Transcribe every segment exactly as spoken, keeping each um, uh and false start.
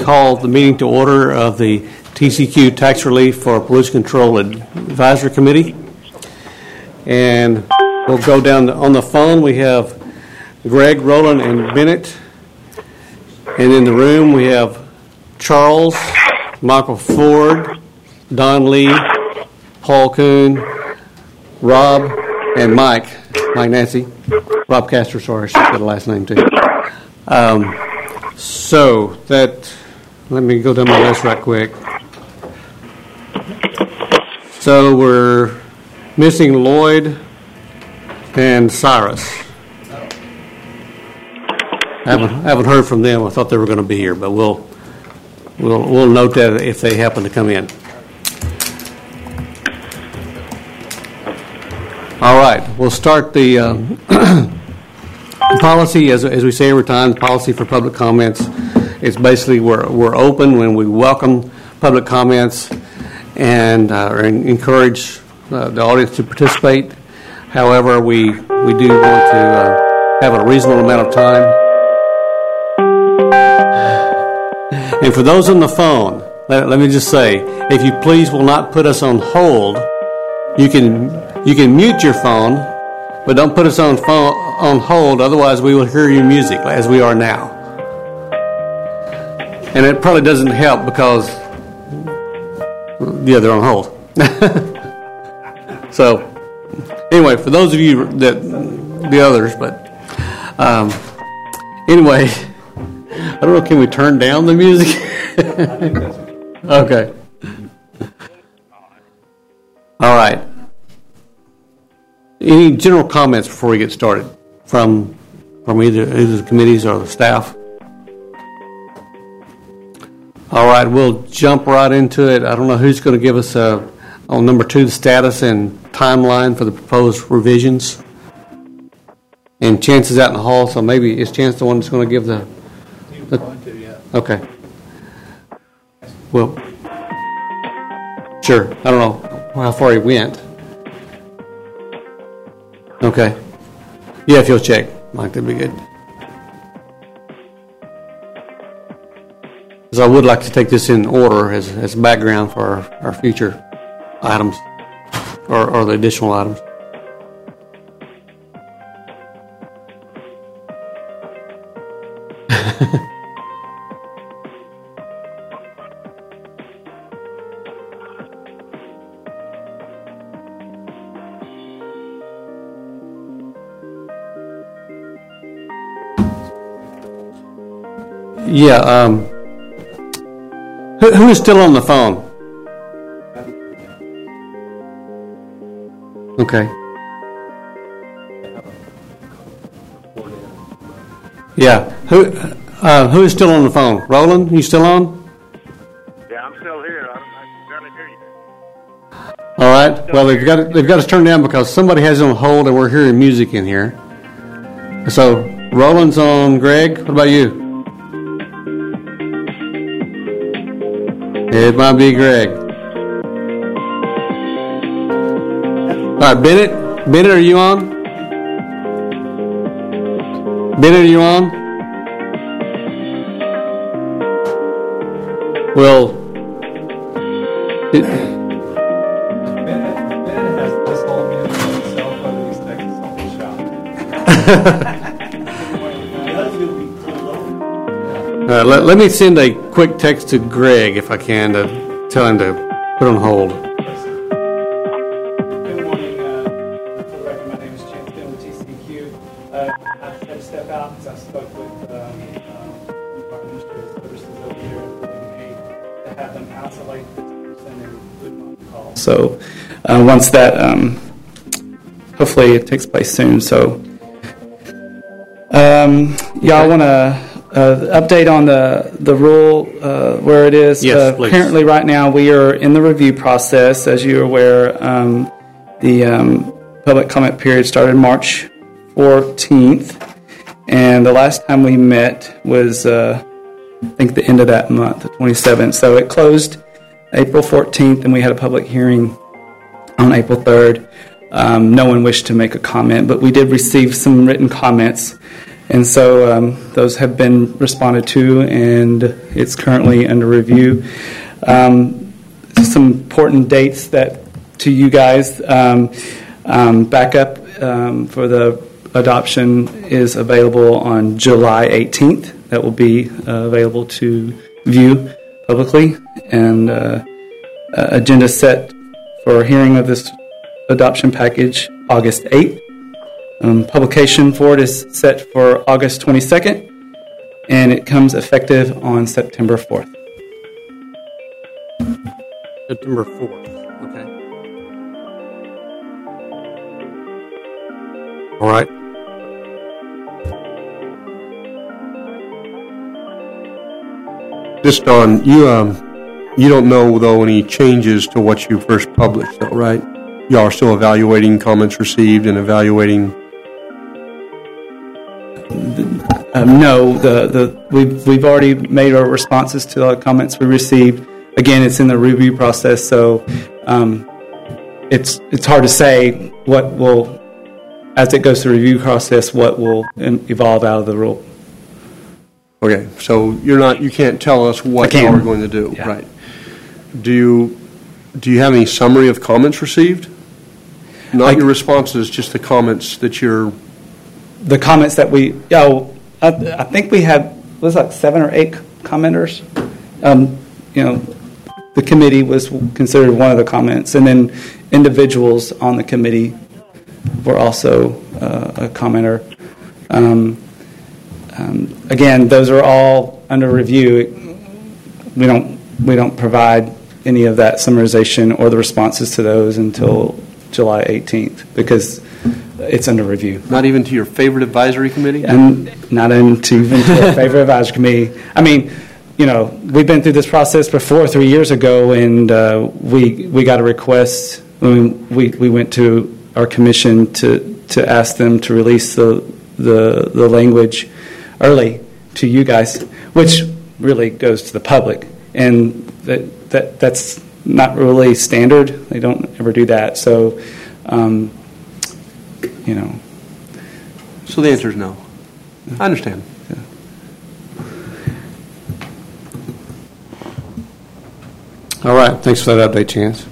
call the meeting to order of the T C Q Tax Relief for Pollution Control Advisory Committee. And we'll go down on the phone. We have Greg, Roland, and Bennett. And in the room we have Charles, Michael Ford, Don Lee, Paul Kuhn, Rob, and Mike. Mike Nancy. Rob Castor, sorry, I should get the last name too. Um, so that, let me go down my list right quick. So we're missing Lloyd and Cyrus. I haven't, haven't heard from them. I thought they were going to be here, but we'll we'll we'll note that if they happen to come in. All right, we'll start the uh, policy as as we say every time. The policy for public comments is basically we're we're open when we welcome public comments and uh, encourage uh, the audience to participate. However, we we do want to uh, have a reasonable amount of time. And for those on the phone, let, let me just say, if you please will not put us on hold, you can you can mute your phone, but don't put us on phone on hold. Otherwise, we will hear your music as we are now. And it probably doesn't help because yeah, they're on hold. So, anyway, for those of you that the others, but um, anyway, I don't know. Can we turn down the music? Okay. All right. Any general comments before we get started from from either either the committees or the staff? All right, we'll jump right into it. I don't know who's going to give us a, on number two, the status and timeline for the proposed revisions. And Chance is out in the hall, so maybe is Chance the one that's going to give the... the okay. Well, sure. I don't know how far he went. Okay. Yeah, if you'll check, Mike, that'd be good. Because I would like to take this in order as as background for our, our future items or, or the additional items. Yeah, um, who, who is still on the phone? Okay. Yeah, who uh, who is still on the phone? Roland, you still on? Yeah, I'm still here. I, I can barely hear you. All right. Well, they've got they've got us turned down because somebody has it on hold, and we're hearing music in here. So Roland's on. Greg, what about you? It might be Greg. All right, Bennett. Bennett, are you on? Bennett, are you on? Well, it, Bennett, Bennett has this whole music on his cell phone. He's taking some shot. Uh, let, let me send a quick text to Greg, if I can, to tell him to put on hold. Good morning. Uh, for the record, my name is Chance Bill with T C Q. Uh, I had to step out because I spoke with um, um, our administrative services over here and they to have them isolate fifty percent and put on the call. So uh, once that, um, hopefully it takes place soon. So um, y'all want to... Uh, update on the the rule uh, where it is. Yes, uh, please. Currently, right now, we are in the review process. As you're aware, um, the um, public comment period started March fourteenth, and the last time we met was, uh, I think, the end of that month, the twenty-seventh. So it closed April fourteenth, and we had a public hearing on April third. Um, no one wished to make a comment, but we did receive some written comments. And so um, those have been responded to, and it's currently under review. Um, some important dates that to you guys. Um, um, backup um, for the adoption is available on July eighteenth. That will be uh, available to view publicly. And uh, uh, agenda set for hearing of this adoption package August eighth. Um, publication for it is set for August twenty-second, and it comes effective on September fourth. September fourth. Okay. All right. Just on, you um, you don't know, though, any changes to what you first published, though, right? Y'all are still evaluating comments received and evaluating. Um, no, the, the we've we've already made our responses to the comments we received. Again, it's in the review process, so um, it's it's hard to say what will, as it goes through the review process, what will evolve out of the rule. Okay, so you're not, you can't tell us what I y'all can. are going to do, Yeah. right? Do you do you have any summary of comments received? Not I- your responses, just the comments that you're. The comments that we, yeah, well, I, I think we had, was like seven or eight commenters. Um, you know, the committee was considered one of the comments, and then individuals on the committee were also uh, a commenter. Um, um, again, those are all under review. We don't we don't provide any of that summarization or the responses to those until July eighteenth because it's under review. Not even to your favorite advisory committee? And not into even to a favorite advisory committee. I mean, you know, we've been through this process before three years ago, and uh, we we got a request when we we went to our commission to to ask them to release the the the language early to you guys, which really goes to the public, and that that that's not really standard. They don't ever do that. So, um, you know. So the answer is no. I understand. All right, thanks for that update, Chance.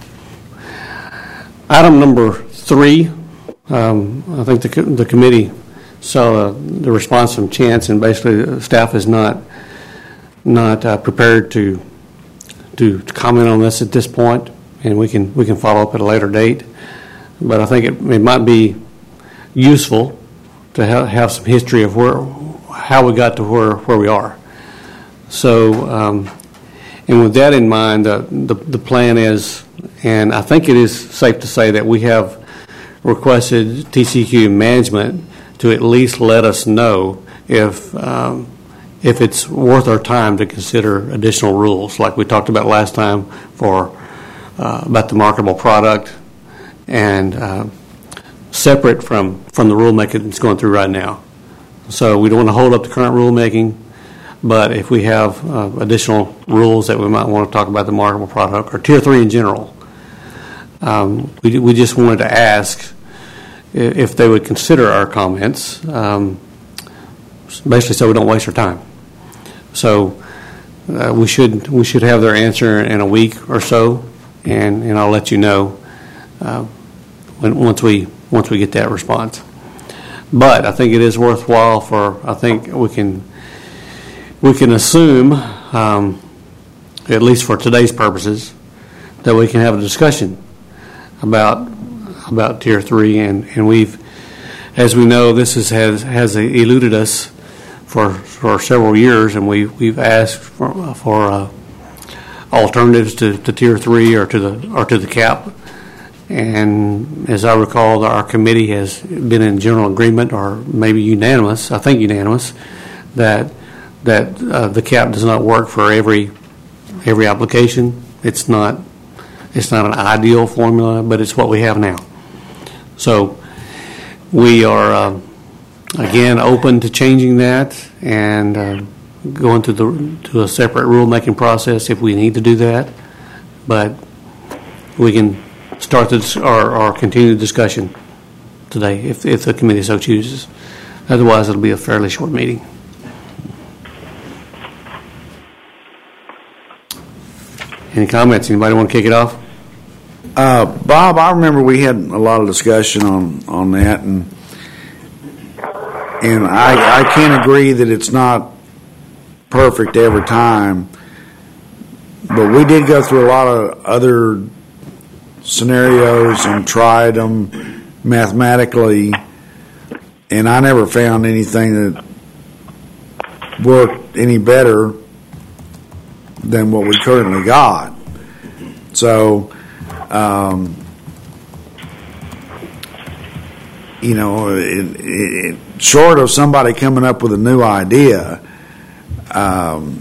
Item number three, um, I think the, co- the committee saw the, the response from Chance, and basically the staff is not not uh, prepared to to comment on this at this point, and we can we can follow up at a later date. But I think it, it might be useful to ha- have some history of where how we got to where where we are. So. Um, And with that in mind, uh, the the plan is, and I think it is safe to say that we have requested T C Q management to at least let us know if um, if it's worth our time to consider additional rules, like we talked about last time for uh, about the marketable product, and uh, separate from from the rulemaking that's going through right now. So we don't want to hold up the current rulemaking. But if we have uh, additional rules that we might want to talk about the marketable product or tier three in general, um, we we just wanted to ask if they would consider our comments, um, basically so we don't waste our time. So uh, we should we should have their answer in a week or so, and, and I'll let you know uh, when, once we once we get that response. But I think it is worthwhile for I think we can. We can assume, um, at least for today's purposes, that we can have a discussion about about tier three, and, and we've, as we know, this is, has has eluded us for for several years, and we we've asked for for uh, alternatives to, to tier three or to the or to the cap, and as I recall, our committee has been in general agreement, or maybe unanimous, I think unanimous, that. that uh, the cap does not work for every every application. It's not it's not an ideal formula, but it's what we have now. So we are uh, again open to changing that and uh, going to the to a separate rulemaking process if we need to do that. But we can start this or, or continue the discussion today if if the committee so chooses. Otherwise, it'll be a fairly short meeting. Any comments? Anybody want to kick it off? Uh, Bob, I remember we had a lot of discussion on, on that, and and I, I can't agree that it's not perfect every time, but we did go through a lot of other scenarios and tried them mathematically, and I never found anything that worked any better than what we currently got. So, um, you know, it, it, short of somebody coming up with a new idea, um,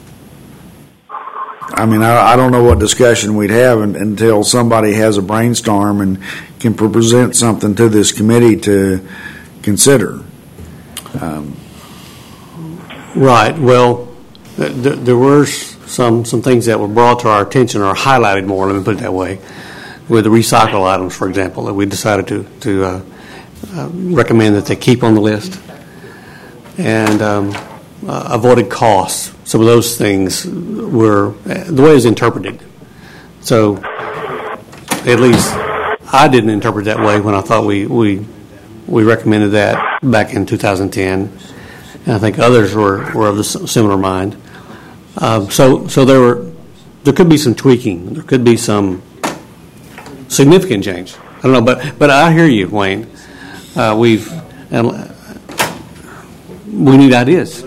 I mean, I, I don't know what discussion we'd have in, until somebody has a brainstorm and can present something to this committee to consider. Um, right. Well, th- th- there were some some things that were brought to our attention or highlighted more. Let me put it that way. With the recycle items, for example, that we decided to to uh, uh, recommend that they keep on the list, and um, uh, avoided costs. Some of those things were the way it was interpreted. So, at least I didn't interpret it that way when I thought we we we recommended that back in two thousand ten, and I think others were, were of the similar mind. Um, so, so there were there could be some tweaking. There could be some significant change. I don't know, but but I hear you, Wayne. Uh, we've and we need ideas.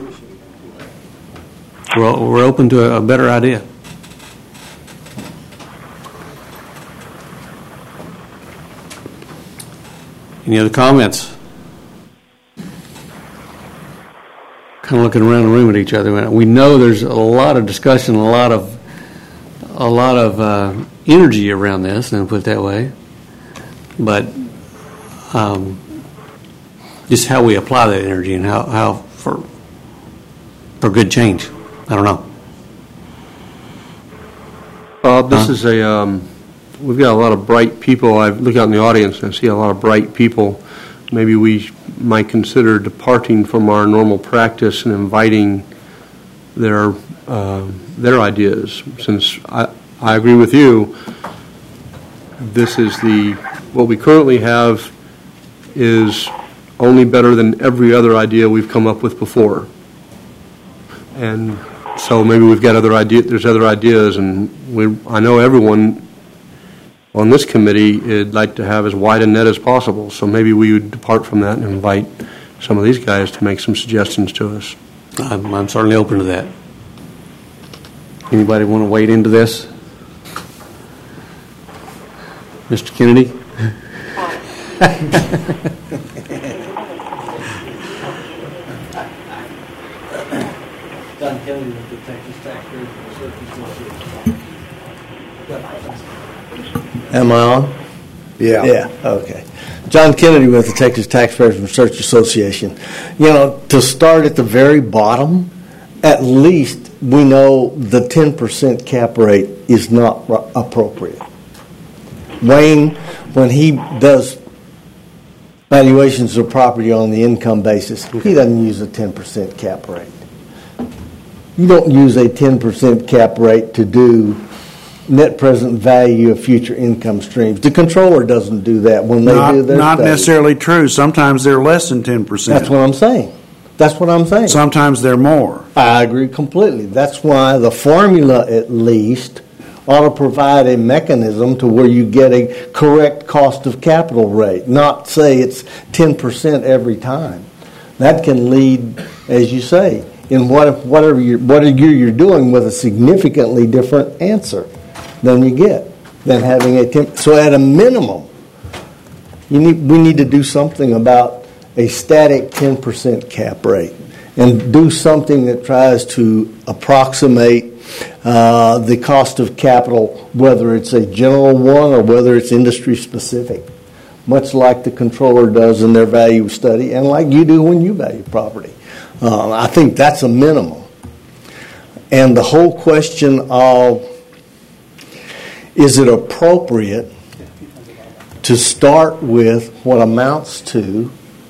We're we're open to a, a better idea. Any other comments? Kind of looking around the room at each other. We know there's a lot of discussion, a lot of a lot of uh, energy around this, and put it that way. But um, just how we apply that energy and how, how for for good change. I don't know. Bob, this Huh? is a, um, we've got a lot of bright people. I look out in the audience and I see a lot of bright people. Maybe we might consider departing from our normal practice and inviting their uh, their ideas. Since I, I agree with you, this is the, what we currently have is only better than every other idea we've come up with before. And so maybe we've got other ideas, there's other ideas, and we, I know everyone on this committee would like to have as wide a net as possible, so maybe we would depart from that and invite some of these guys to make some suggestions to us. I'm, I'm certainly open to that. Anybody want to wade into this? Mister Kennedy? John Kennedy with the Texas Taxpayers Research Association. Am I on? yeah. Yeah, okay. John Kennedy with the Texas Taxpayers Research Association. You know, to start at the very bottom, at least we know the ten percent cap rate is not r- appropriate. Wayne, when he does valuations of property on the income basis, he doesn't use a ten percent cap rate. You don't use a ten percent cap rate to do net present value of future income streams. The controller doesn't do that when they Not, do their not study. necessarily true. Sometimes they're less than ten percent. That's what I'm saying. That's what I'm saying. Sometimes they're more. I agree completely. That's why the formula, at least, ought to provide a mechanism to where you get a correct cost of capital rate, not say it's ten percent every time. That can lead, as you say, in what, whatever you're, what you're doing with a significantly different answer than you get, than having a ten. So at a minimum, you need, we need to do something about a static ten percent cap rate and do something that tries to approximate uh, the cost of capital, whether it's a general one or whether it's industry specific, much like the controller does in their value study and like you do when you value property. Uh, I think that's a minimum. And the whole question of, is it appropriate to start with what amounts to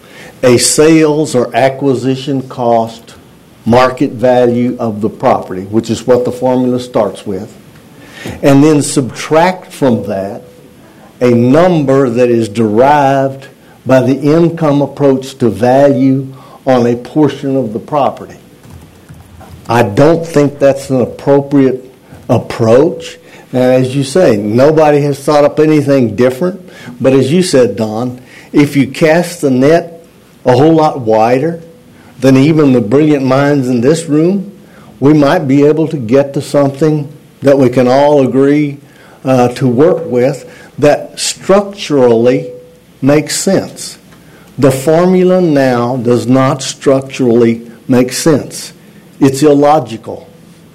a sales or acquisition cost market value of the property, which is what the formula starts with, and then subtract from that a number that is derived by the income approach to value on a portion of the property. I don't think that's an appropriate approach. And as you say, nobody has thought up anything different. But as you said, Don, if you cast the net a whole lot wider than even the brilliant minds in this room, we might be able to get to something that we can all agree uh, to work with that structurally makes sense. The formula now does not structurally make sense. It's illogical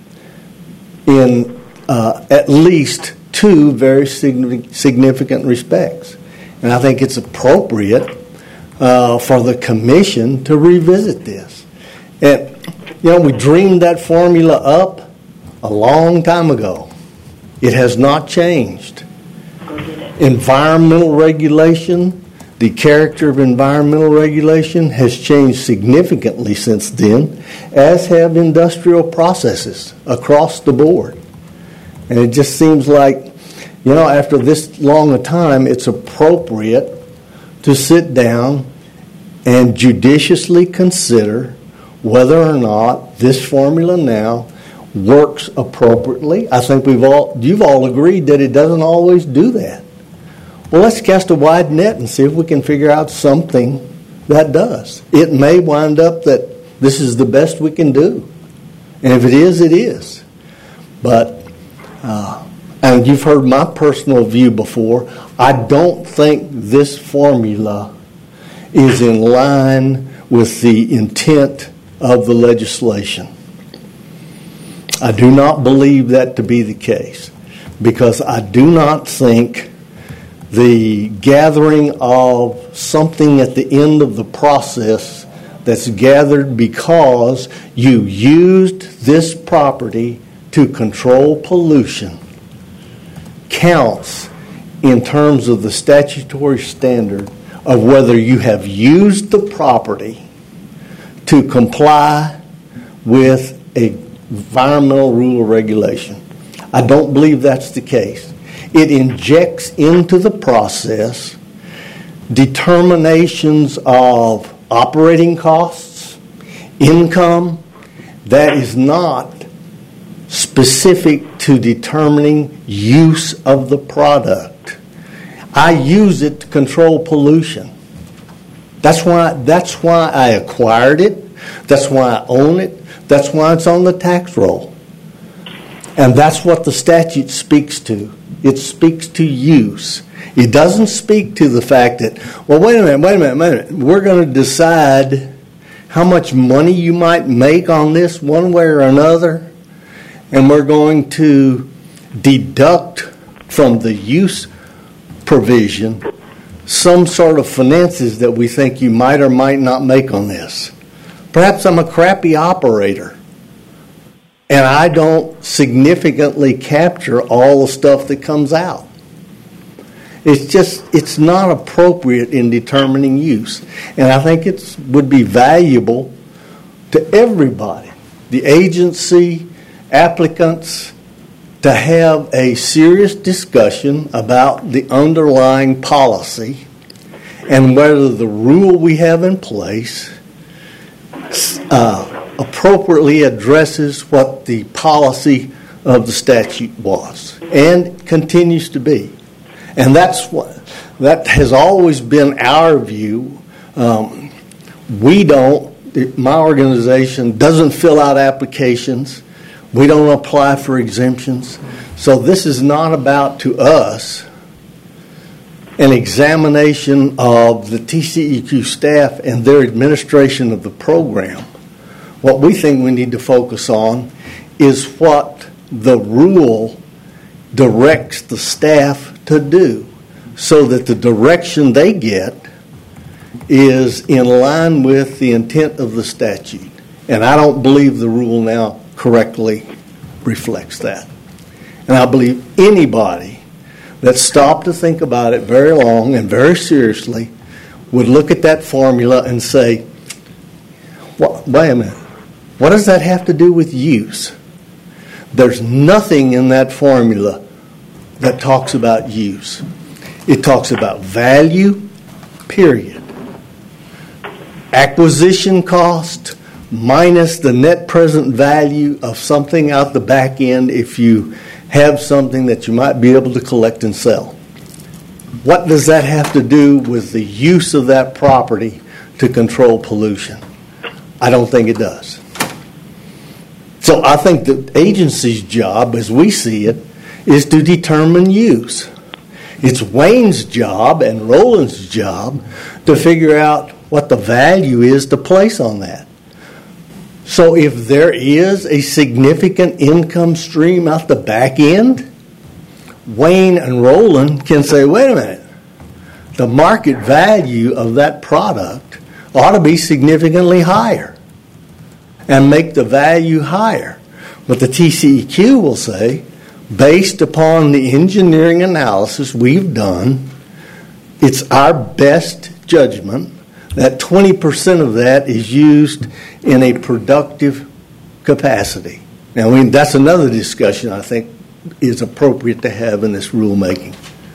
in uh, at least two very significant respects. And I think it's appropriate uh, for the commission to revisit this. And, you know, we dreamed that formula up a long time ago. It has not changed. Environmental regulation, the character of environmental regulation has changed significantly since then, as have industrial processes across the board. And it just seems like, you know, after this long a time, it's appropriate to sit down and judiciously consider whether or not this formula now works appropriately. I think we've all, you've all agreed that it doesn't always do that. Well, let's cast a wide net and see if we can figure out something that does. It may wind up that this is the best we can do. And if it is, it is. But, uh, and you've heard my personal view before, I don't think this formula is in line with the intent of the legislation. I do not believe that to be the case, because I do not think the gathering of something at the end of the process that's gathered because you used this property to control pollution counts in terms of the statutory standard of whether you have used the property to comply with a environmental rule or regulation. I don't believe that's the case. It injects into the process determinations of operating costs, income, that is not specific to determining use of the product. I use it to control pollution. That's why, that's why I acquired it. That's why I own it. That's why it's on the tax roll. And that's what the statute speaks to. It speaks to use. It doesn't speak to the fact that, well, wait a minute, wait a minute, wait a minute. We're going to decide how much money you might make on this one way or another, and we're going to deduct from the use provision some sort of finances that we think you might or might not make on this. Perhaps I'm a crappy operator, and I don't significantly capture all the stuff that comes out. It's just, it's not appropriate in determining use. And I think it would be valuable to everybody, the agency, applicants, to have a serious discussion about the underlying policy and whether the rule we have in place uh, appropriately addresses what the policy of the statute was and continues to be. And that's what, that has always been our view. Um, we don't, my organization doesn't fill out applications. We don't apply for exemptions. So this is not about, to us, an examination of the T C E Q staff and their administration of the program. What we think we need to focus on is what the rule directs the staff to do, so that the direction they get is in line with the intent of the statute. And I don't believe the rule now correctly reflects that. And I believe anybody that stopped to think about it very long and very seriously would look at that formula and say, well, wait a minute, what does that have to do with use? There's nothing in that formula that talks about use. It talks about value, period. Acquisition cost minus the net present value of something out the back end if you have something that you might be able to collect and sell. What does that have to do with the use of that property to control pollution? I don't think it does. So I think the agency's job, as we see it, is to determine use. It's Wayne's job and Roland's job to figure out what the value is to place on that. So if there is a significant income stream out the back end, Wayne and Roland can say, wait a minute, the market value of that product ought to be significantly higher and make the value higher. But the T C E Q will say, based upon the engineering analysis we've done, it's our best judgment that twenty percent of that is used in a productive capacity. Now, I mean, that's another discussion I think is appropriate to have in this rulemaking.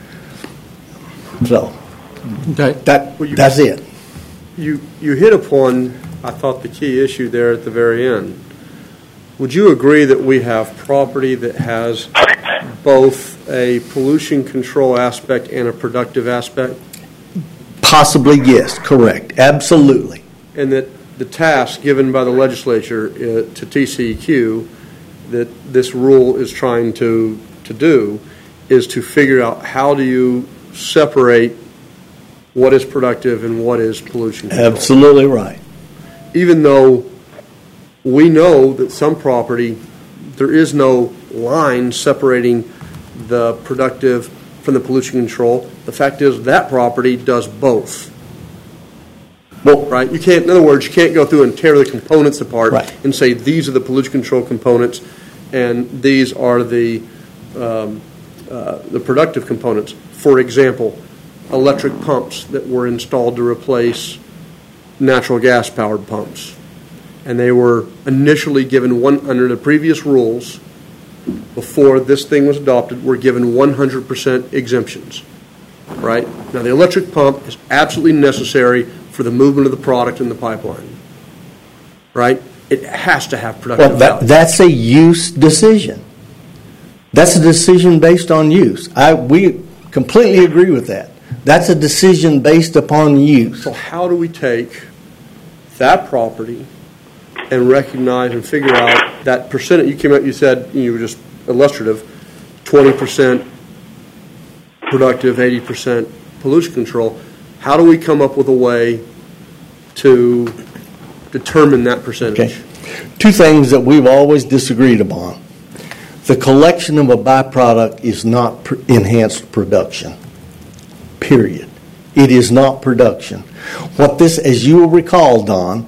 So, Okay. that Well, you- that's it. You, you hit upon, I thought, the key issue there at the very end. Would you agree that we have property that has both a pollution control aspect and a productive aspect? Possibly, yes, correct. Absolutely. And that the task given by the legislature uh, to T C E Q that this rule is trying to, to do is to figure out how do you separate what is productive and what is pollution control. Absolutely right. Even though we know that some property, there is no line separating the productive from the pollution control. The fact is that property does both. Well, Right? You can't, in other words, you can't go through and tear the components apart Right. and say these are the pollution control components and these are the um, uh, the productive components. For example, electric pumps that were installed to replace natural gas powered pumps. And they were initially given one, under the previous rules, before this thing was adopted, were given one hundred percent exemptions. Right? Now, the electric pump is absolutely necessary for the movement of the product in the pipeline. Right? It has to have productive well that, value. that's a use decision. That's a decision based on use. I we completely agree with that. That's a decision based upon use. So how do we take that property and recognize and figure out that percentage? You came out, you said, you were just illustrative, twenty percent productive, eighty percent pollution control. How do we come up with a way to determine that percentage? Okay. Two things that we've always disagreed upon. The collection of a byproduct is not pr- enhanced production. Period. It is not production. What this, as you will recall, Don,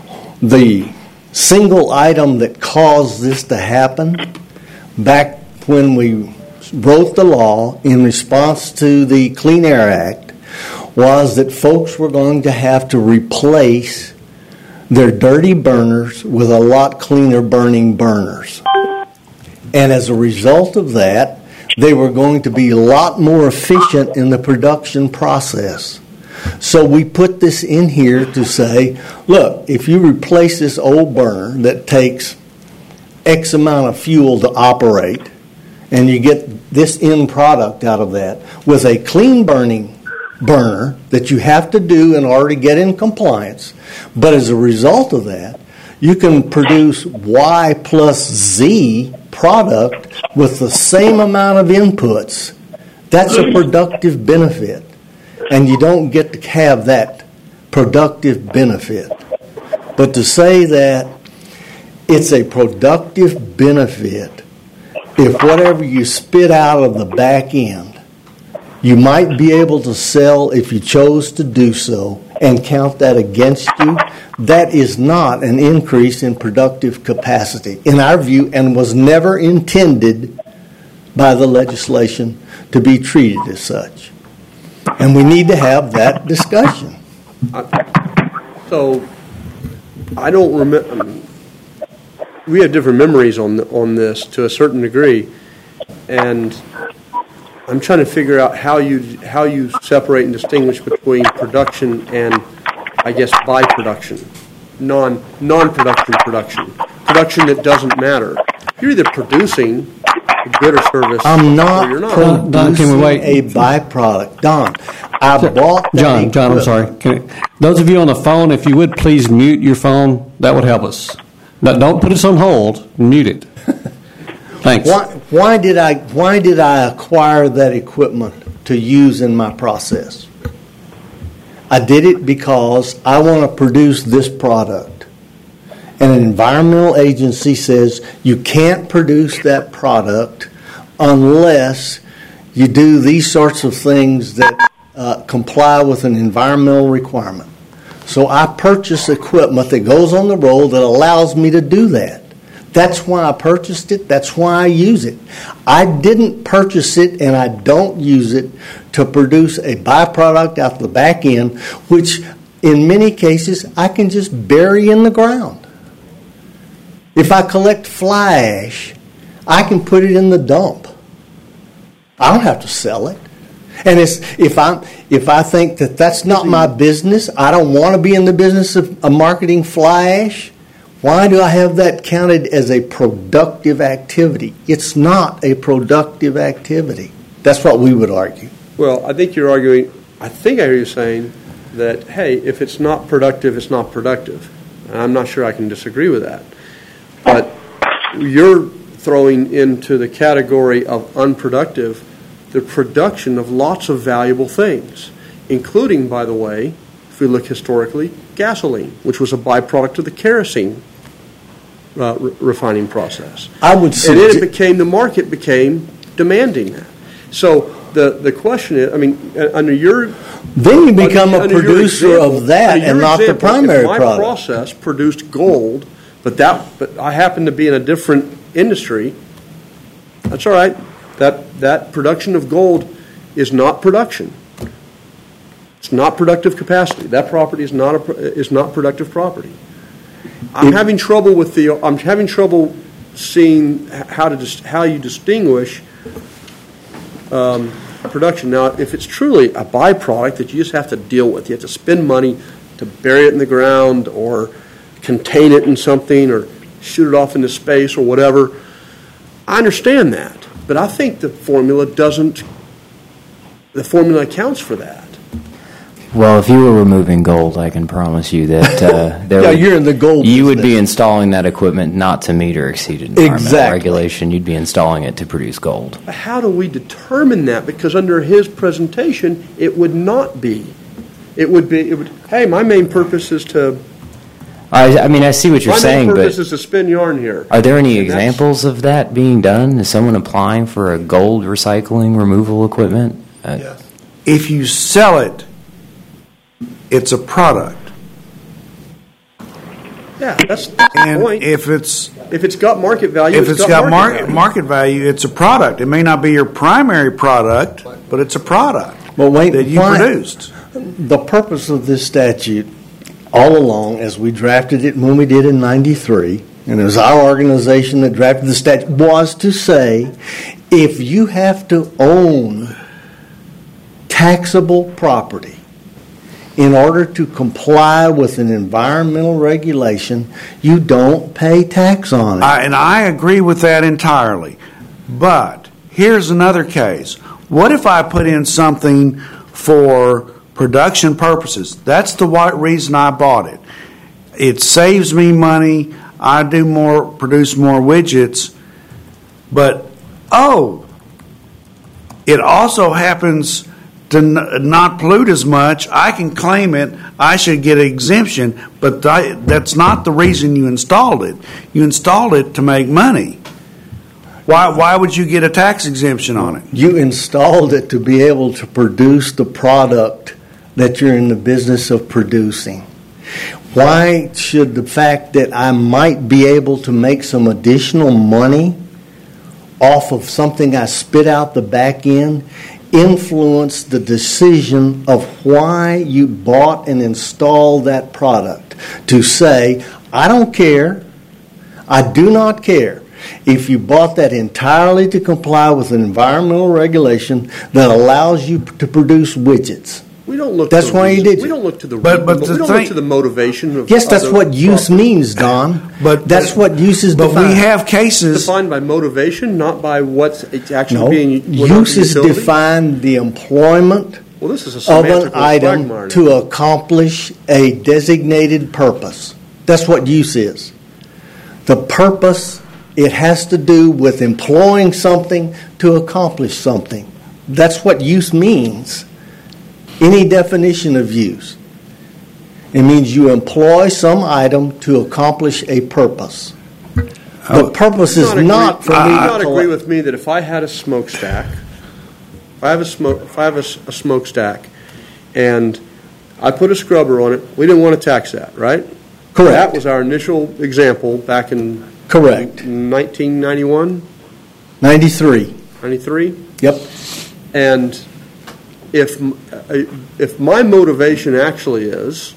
the single item that caused this to happen back when we wrote the law in response to the Clean Air Act was that folks were going to have to replace their dirty burners with a lot cleaner burning burners. And as a result of that, they were going to be a lot more efficient in the production process. So we put this in here to say, look, if you replace this old burner that takes X amount of fuel to operate, and you get this end product out of that, with a clean burning burner that you have to do in order to get in compliance, but as a result of that, you can produce Y plus Z product with the same amount of inputs. That's a productive benefit. And you don't get to have that productive benefit. But to say that it's a productive benefit if whatever you spit out of the back end, you might be able to sell if you chose to do so and count that against you, that is not an increase in productive capacity, in our view, and was never intended by the legislation to be treated as such. And we need to have that discussion. So, I don't remember, we have different memories on, the, on this to a certain degree, and I'm trying to figure out how you, how you separate and distinguish between production and, I guess, by production, non, non-production production, production that doesn't matter. You're either producing a good or service, I'm not or you're not. producing Don, can we wait? a byproduct. Don, I bought that John, John, I'm equipment. sorry. Can I- those of you on the phone, if you would please mute your phone, that would help us. No, don't put us on hold. Mute it. Thanks. Why, why did I why did I acquire that equipment to use in my process? I did it because I want to produce this product. And an environmental agency says you can't produce that product unless you do these sorts of things that uh, comply with an environmental requirement. So I purchase equipment that goes on the road that allows me to do that. That's why I purchased it. That's why I use it. I didn't purchase it and I don't use it to produce a byproduct out the back end, which in many cases I can just bury in the ground. If I collect fly ash, I can put it in the dump. I don't have to sell it. And it's, if I if I think that that's not my business, I don't want to be in the business of, of marketing fly ash, why do I have that counted as a productive activity? It's not a productive activity. That's what we would argue. Well, I think you're arguing, I think I hear you saying that, hey, if it's not productive, it's not productive. And I'm not sure I can disagree with that. But you're throwing into the category of unproductive the production of lots of valuable things, including, by the way, if we look historically, gasoline, which was a byproduct of the kerosene uh, re- refining process. I would And suggest, then it became, the market became demanding that. So the, the question is, I mean, uh, under your... then you become under- a under your producer example- of that under your and not the example, primary if my product. process produced gold, but that, but I happen to be in a different industry, that's all right. That, that production of gold is not production. It's not productive capacity. That property is not a, is not productive property. I'm If- having trouble with the, I'm having trouble seeing how to, dis- how you distinguish um, production. Now, if it's truly a byproduct that you just have to deal with, you have to spend money to bury it in the ground or contain it in something or shoot it off into space or whatever, I understand that. But I think the formula doesn't, the formula accounts for that. Well, if you were removing gold, I can promise you that uh, there Yeah, would, you're in the gold you would be business. installing that equipment not to meet or exceed environmental Exactly. regulation. You'd be installing it to produce gold. How do we determine that? Because under his presentation, it would not be. It would be, it would, hey, my main purpose is to, I, I mean, I see what you're my saying, main purpose but is to spin yarn here. are there any And that's- examples of that being done? Is someone applying for a gold recycling removal equipment? Uh, If you sell it, it's a product. Yeah, that's, that's the And point. if it's If it's got market value, if it's got market value. market value, it's a product. It may not be your primary product, but it's a product Well, wait, that you why- produced. The purpose of this statute, all along, as we drafted it when we did in ninety-three, and it was our organization that drafted the statute, was to say, if you have to own taxable property in order to comply with an environmental regulation, you don't pay tax on it. I, and I agree with that entirely. But here's another case. What if I put in something for production purposes? That's the why- reason I bought it. It saves me money. I do more, produce more widgets. But, oh, it also happens to n- not pollute as much. I can claim it. I should get an exemption. But th- that's not the reason you installed it. You installed it to make money. Why, why would you get a tax exemption on it? You installed it to be able to produce the product that you're in the business of producing. Why should the fact that I might be able to make some additional money off of something I spit out the back end influence the decision of why you bought and installed that product. To say, I don't care, I do not care if you bought that entirely to comply with an environmental regulation that allows you to produce widgets. We don't look. That's to why the, you did. We don't look to the. But- but we the don't thing- look to the motivation of. Yes, that's of what the use property. means, Don. But that's but- what use is But defined. we have cases. Defined by motivation, not by what's it's actually No, being. what not use the is utility. defined the employment Well, this is a of semantical an item quagmire. to accomplish a designated purpose. That's what use is. The purpose, it has to do with employing something to accomplish something. That's what use means. Any definition of use. It means you employ some item to accomplish a purpose. The purpose is agree- not for do me you to not agree collect. with me that if I had a smokestack, if I have a smoke, if I have a, s- a smokestack, and I put a scrubber on it, we didn't want to tax that, right? Correct. That was our initial example back in Correct. nineteen ninety-one, ninety-three. ninety-three. Yep. And if m- uh, if my motivation actually is,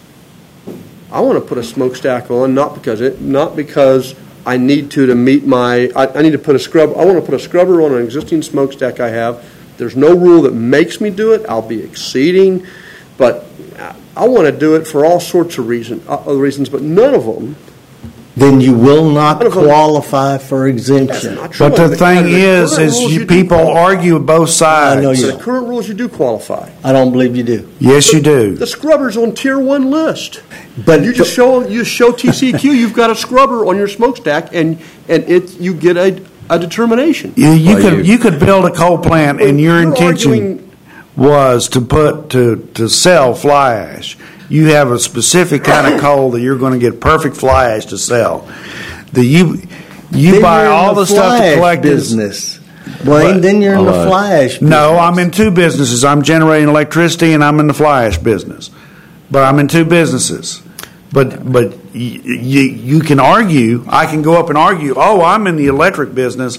I want to put a smokestack on, not because it, not because I need to to meet my, I, I need to put a scrub. I want to put a scrubber on an existing smokestack I have. There's no rule that makes me do it. I'll be exceeding, but I want to do it for all sorts of reason, uh, other reasons, but none of them. Then you will not None of them- qualify for exemption. Not true. But the thing Under is, current is rules, you do people qualify. argue both sides. I know you So do. the current rules, you do qualify. I don't believe you do. Yes, you do. The scrubber's on tier one list. But You just show you show T C Q you've got a scrubber on your smokestack, and and it you get a, a determination. You, you Well, could you- you could build a coal plant, and your You're intention arguing- was to put to to sell fly ash. You have a specific kind of coal that you're going to get perfect fly ash to sell. The you you Then buy you're in all the, stuff fly to ash collect this. business. Wayne, But- then you're in the Uh, fly ash business. No, I'm in two businesses. I'm generating electricity, and I'm in the fly ash business. But I'm in two businesses. But but you, you you can argue. I can go up and argue. Oh, I'm in the electric business.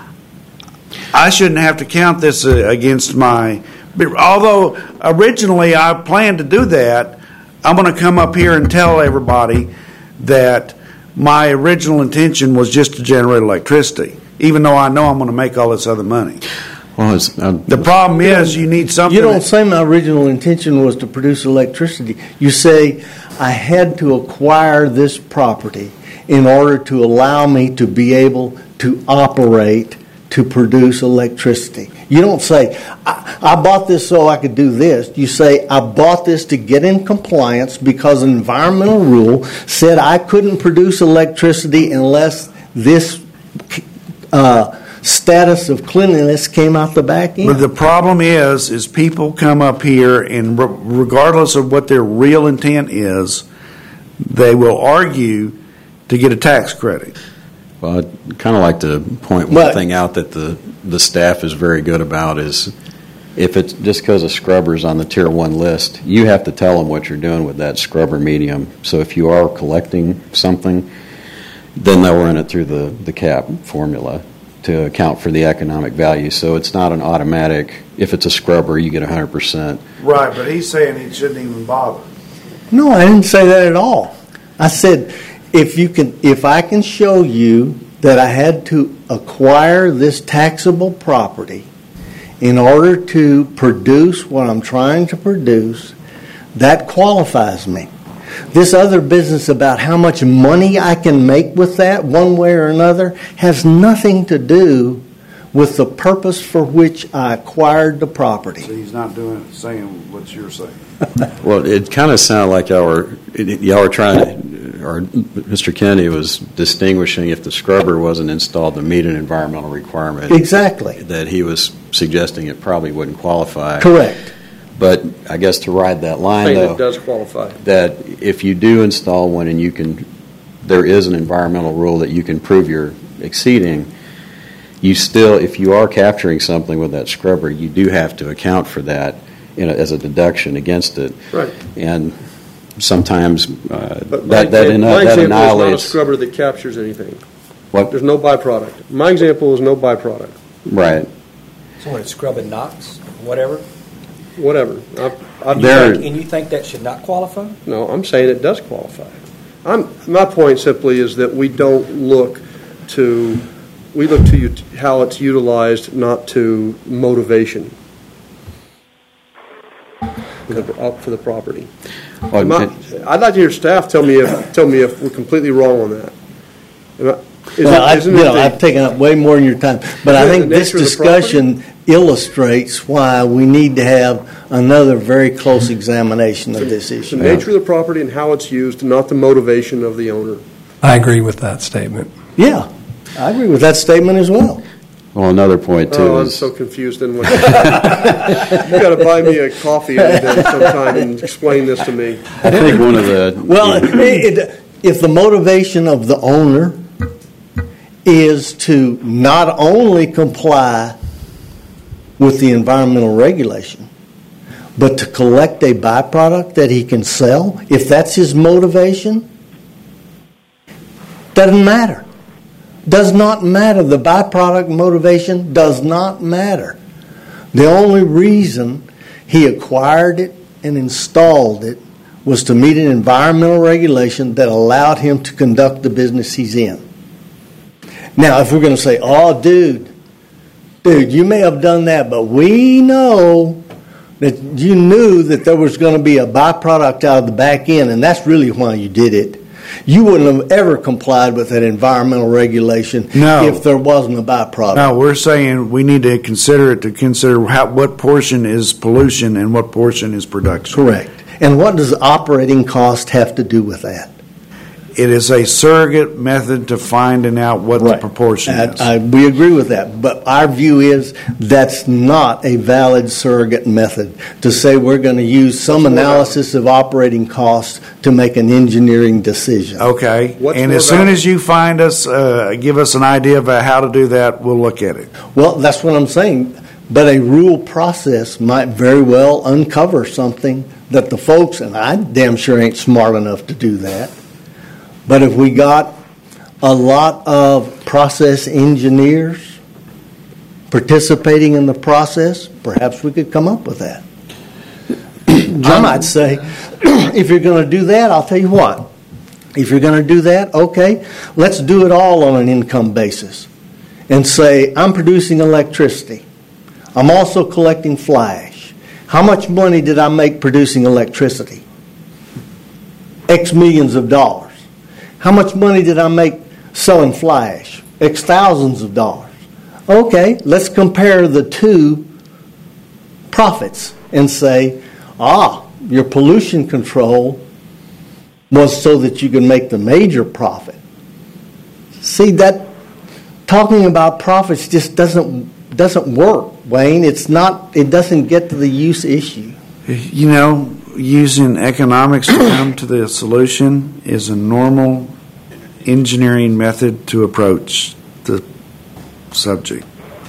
I shouldn't have to count this uh, against my. But although originally I planned to do that, I'm going to come up here and tell everybody that my original intention was just to generate electricity, even though I know I'm going to make all this other money. Well, it's, uh, The problem is you need something. You don't that- say my original intention was to produce electricity. You say I had to acquire this property in order to allow me to be able to operate to produce electricity. You don't say, I, I bought this so I could do this. You say, I bought this to get in compliance because an environmental rule said I couldn't produce electricity unless this uh, status of cleanliness came out the back end. But the problem is, is people come up here and re- regardless of what their real intent is, they will argue to get a tax credit. Well, I'd kind of like to point one But- thing out that the, the staff is very good about is if it's just because a scrubber's on the tier one list, you have to tell them what you're doing with that scrubber medium. So if you are collecting something, then they'll run it through the, the cap formula to account for the economic value. So it's not an automatic, if it's a scrubber, you get one hundred percent. Right, but he's saying he shouldn't even bother. No, I didn't say that at all. I said, if you can, if I can show you that I had to acquire this taxable property in order to produce what I'm trying to produce, that qualifies me. This other business about how much money I can make with that, one way or another, has nothing to do with the purpose for which I acquired the property. So he's not doing saying what you're saying. Well, it kind of sounded like y'all were, it- y'all were trying to, or Mister Kennedy was distinguishing if the scrubber wasn't installed to meet an environmental requirement. Exactly. That he was suggesting it probably wouldn't qualify. Correct. But I guess to ride that I line, think though, it does qualify. that if you do install one and you can, there is an environmental rule that you can prove you're exceeding, you still, if you are capturing something with that scrubber, you do have to account for that in a, as a deduction against it. Right. And sometimes uh, But my that, that, example, anni- my that example is not a annihilates. scrubber that captures anything. What? There's no byproduct. My example is no byproduct. Right. So when it's scrubbing NOx, whatever, Whatever. I've, I've There- and you think that should not qualify? No, I'm saying it does qualify. I'm, my point simply is that we don't look to, we look to ut- how it's utilized, not to motivation for the, uh, for the property. Well, Am I- it- I'd like to hear staff tell me if, tell me if we're completely wrong on that. Am I- is Well, it- I, isn't you it know, the- I've taken up way more than your time, but I Isn't it think the this nature of the discussion illustrates why we need to have another very close examination of this the issue. nature of the property and how it's used, not the motivation of the owner. I agree with that statement. Yeah, I agree with that statement as well. Well, another point too Oh, I'm is so confused. And what you got to buy me a coffee any day sometime and explain this to me. I think one of the Well, it, it, if the motivation of the owner is to not only comply with the environmental regulation, but to collect a byproduct that he can sell, if that's his motivation, doesn't matter. Does not matter. The byproduct motivation does not matter. The only reason he acquired it and installed it was to meet an environmental regulation that allowed him to conduct the business he's in. Now, if we're going to say, oh, dude, dude, you may have done that, but we know that you knew that there was going to be a byproduct out of the back end, and that's really why you did it. You wouldn't have ever complied with that environmental regulation No. if there wasn't a byproduct. No, we're saying we need to consider it to consider how, what portion is pollution and what portion is production. Correct. And what does operating cost have to do with that? It is a surrogate method to finding out what the proportion I- is. I- we agree with that, but our view is that's not a valid surrogate method to say we're going to use some What's more analysis of operating costs to make an engineering decision. Okay, What's and more as soon valid? as you find us, uh, give us an idea of how to do that, we'll look at it. Well, that's what I'm saying. But a rule process might very well uncover something that the folks, and I damn sure ain't smart enough to do that. But if we got a lot of process engineers participating in the process, perhaps we could come up with that. I might say, if you're going to do that, I'll tell you what. If you're going to do that, okay, let's do it all on an income basis. And say, I'm producing electricity. I'm also collecting fly ash. How much money did I make producing electricity? X millions of dollars. How much money did I make selling fly ash? X thousands of dollars. Okay, let's compare the two profits and say, ah, your pollution control was so that you could make the major profit. See, that talking about profits just doesn't doesn't work, Wayne. It's not. It doesn't get to the use issue. You know, using economics to come to the solution is a normal engineering method to approach the subject.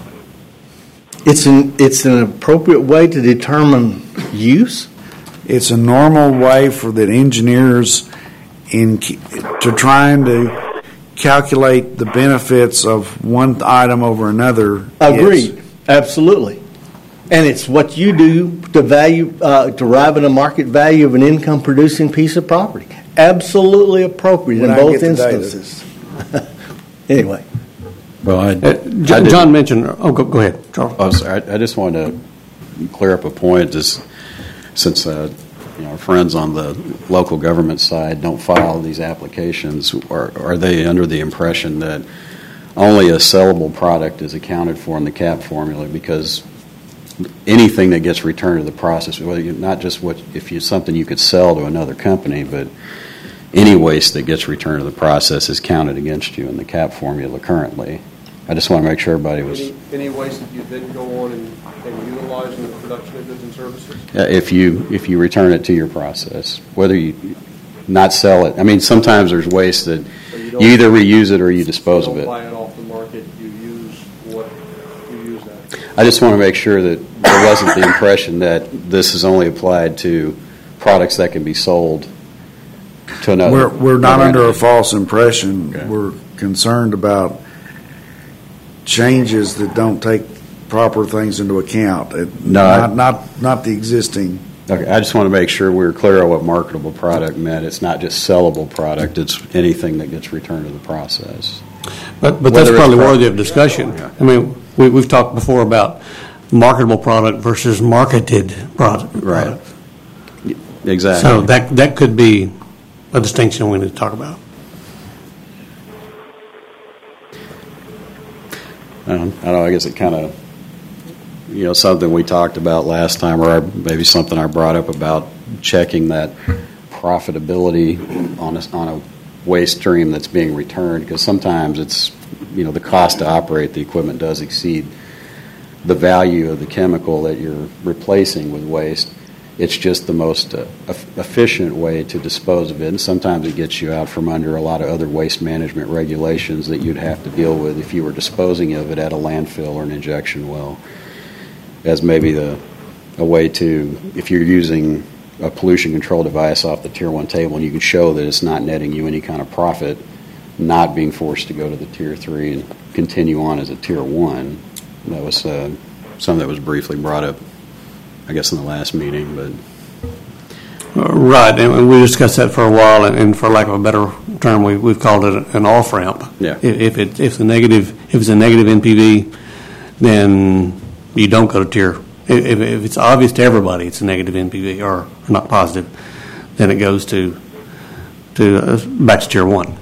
It's an it's an appropriate way to determine use. It's a normal way for the engineers in to trying to calculate the benefits of one item over another. Agreed. Yes. Absolutely. And it's what you do to value, uh, deriving a market value of an income-producing piece of property. Absolutely appropriate When in I both get the data. instances. Anyway. well, I, Uh, I John, didn't- John mentioned, oh, go, go ahead, Charles. Oh, sorry. I I just wanted to clear up a point, is since uh, you know, our friends on the local government side don't file these applications, are, are they under the impression that only a sellable product is accounted for in the C A P formula? Because anything that gets returned to the process, whether you, not just what if you something you could sell to another company, but any waste that gets returned to the process is counted against you in the C A P formula currently. I just want to make sure everybody was. Any, any waste that you then go on and, and utilize in the production of goods and services? Uh, If you if you return it to your process, whether you not sell it. I mean, sometimes there's waste that So you you don't- either reuse it or you dispose You of don't it. buy it off the market, you use what, you use that. I just want to make sure that there wasn't the impression that this is only applied to products that can be sold to another. We're, we're not another under a entity. false impression. Okay. We're concerned about changes that don't take proper things into account. It- No, I- Not, not, not the existing. Okay, I just want to make sure we're clear on what marketable product meant. It's not just sellable product, it's anything that gets returned to the process. But, but that's Whether it's probably pro- worthy of discussion. Yeah. I mean, we, we've talked before about marketable product versus marketed product. Right. Exactly. So that, that could be a distinction we need to talk about. Um, I don't know, I guess it kind of, you know, something we talked about last time, or I- maybe something I brought up about checking that profitability on a, on a waste stream that's being returned, because sometimes it's, you know, the cost to operate the equipment does exceed the value of the chemical that you're replacing with waste. It's just the most uh, eff- efficient way to dispose of it, and sometimes it gets you out from under a lot of other waste management regulations that you'd have to deal with if you were disposing of it at a landfill or an injection well, as maybe the a way to, if you're using a pollution control device off the tier one table and you can show that it's not netting you any kind of profit, not being forced to go to the tier three and continue on as a tier one. That was uh, something that was briefly brought up, I guess, in the last meeting, but Uh, Right, and we discussed that for a while, and- and for lack of a better term, we, we've called it an off-ramp. Yeah. If, if it, if the negative, if it's a negative N P V, then you don't go to tier. If, if if it's obvious to everybody it's a negative N P V, or not positive, then it goes to, to, uh, back to tier one.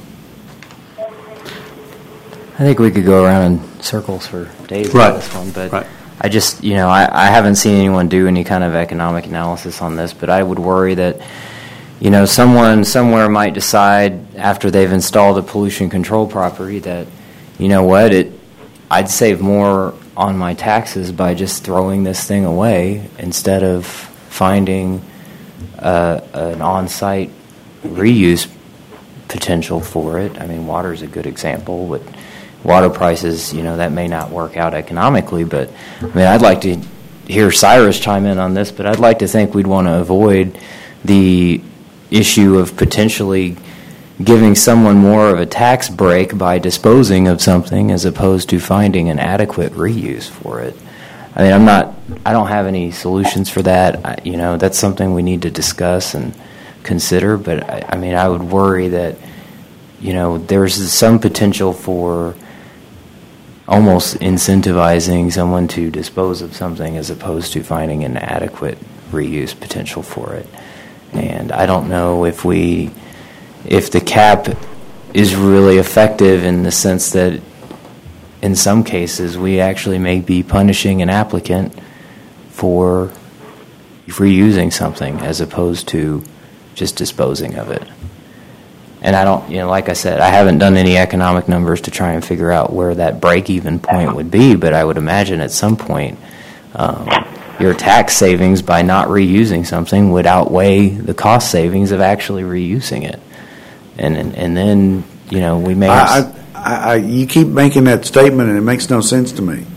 I think we could go around in circles for days Right. on this one, but Right. I just, you know, I, I haven't seen anyone do any kind of economic analysis on this, but I would worry that, you know, someone somewhere might decide after they've installed a pollution control property that, you know what, it, I'd save more on my taxes by just throwing this thing away instead of finding uh, an on-site reuse potential for it. I mean, water is a good example, but water prices, you know, that may not work out economically, but I mean, I'd like to hear Cyrus chime in on this, but I'd like to think we'd want to avoid the issue of potentially giving someone more of a tax break by disposing of something as opposed to finding an adequate reuse for it. I mean, I'm not, I don't have any solutions for that. I, you know, that's something we need to discuss and consider, but I, I mean, I would worry that, you know, there's some potential for almost incentivizing someone to dispose of something as opposed to finding an adequate reuse potential for it. And I don't know if we, if the cap is really effective in the sense that in some cases we actually may be punishing an applicant for reusing something as opposed to just disposing of it. And I don't, you know, like I said, I haven't done any economic numbers to try and figure out where that break-even point would be, but I would imagine at some point um, your tax savings by not reusing something would outweigh the cost savings of actually reusing it. And and, and then, you know, we may have... I, I, I, you keep making that statement and it makes no sense to me.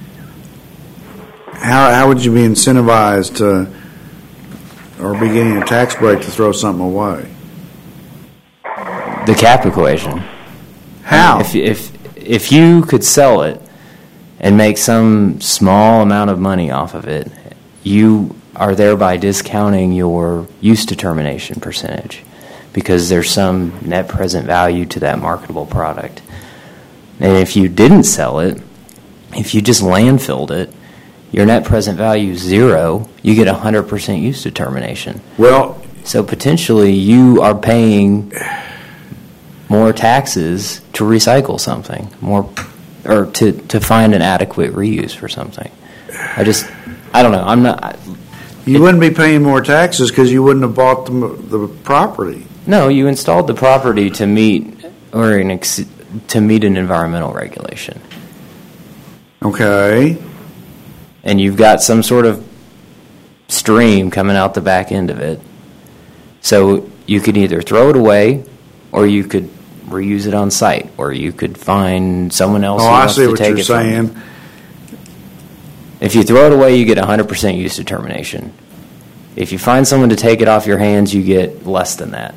How, how would you be incentivized to, or be getting a tax break to throw something away? The cap equation. How? I mean, if if if you could sell it and make some small amount of money off of it, you are thereby discounting your use determination percentage because there's some net present value to that marketable product. And if you didn't sell it, if you just landfilled it, your net present value is zero. You get a one hundred percent use determination. Well, so potentially you are paying more taxes to recycle something, more, or to, to find an adequate reuse for something. I just, I don't know. I'm not. you it, wouldn't be paying more taxes because you wouldn't have bought the, the property. No, you installed the property to meet or an ex, to meet an environmental regulation. Okay. And you've got some sort of stream coming out the back end of it. So you could either throw it away, or you could reuse it on site, or you could find someone else Oh, who I wants see to what take you're it from you. saying. If you throw it away, you get one hundred percent use determination. If you find someone to take it off your hands, you get less than that.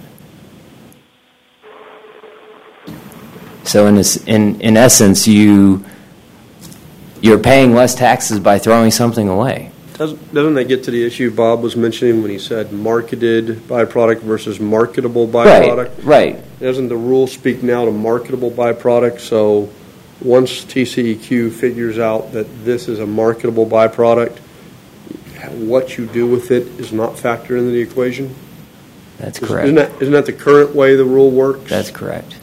So in this, in in essence, you you're paying less taxes by throwing something away. Doesn't, doesn't that get to the issue Bob was mentioning when he said marketed byproduct versus marketable byproduct? Right, right. Doesn't the rule speak now to marketable byproduct? So once T C E Q figures out that this is a marketable byproduct, what you do with it is not factored into the equation? That's correct. Isn't that, isn't that the current way the rule works? That's correct.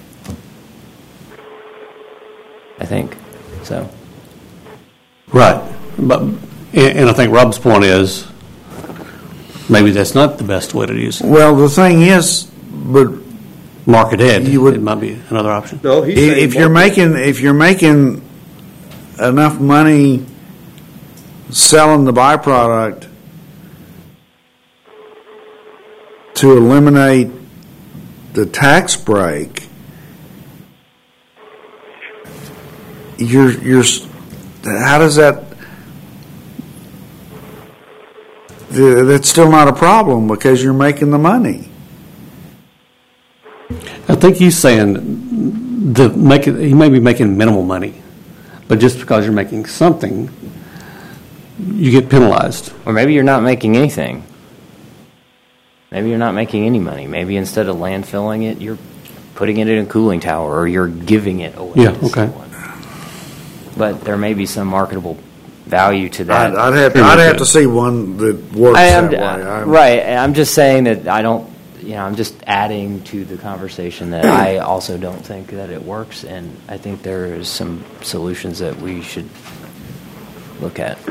I think so. Right. But, and I think Rob's point is maybe that's not the best way to use it. Well, the thing is, but market ed, you would, it might be another option. No, he's if, if you're making if you're making enough money selling the byproduct to eliminate the tax break, you're you're how does that? That's still not a problem because you're making the money. I think he's saying the make it, he may be making minimal money, but just because you're making something, you get penalized. Or maybe you're not making anything. Maybe you're not making any money. Maybe instead of landfilling it, you're putting it in a cooling tower or you're giving it away. Yeah, to okay. someone. But there may be some marketable value to that. I'd, I'd have I'd have to see one that works I am, that way. I'm, right. I'm just saying that I don't, you know, I'm just adding to the conversation that I also don't think that it works, and I think there is some solutions that we should look at.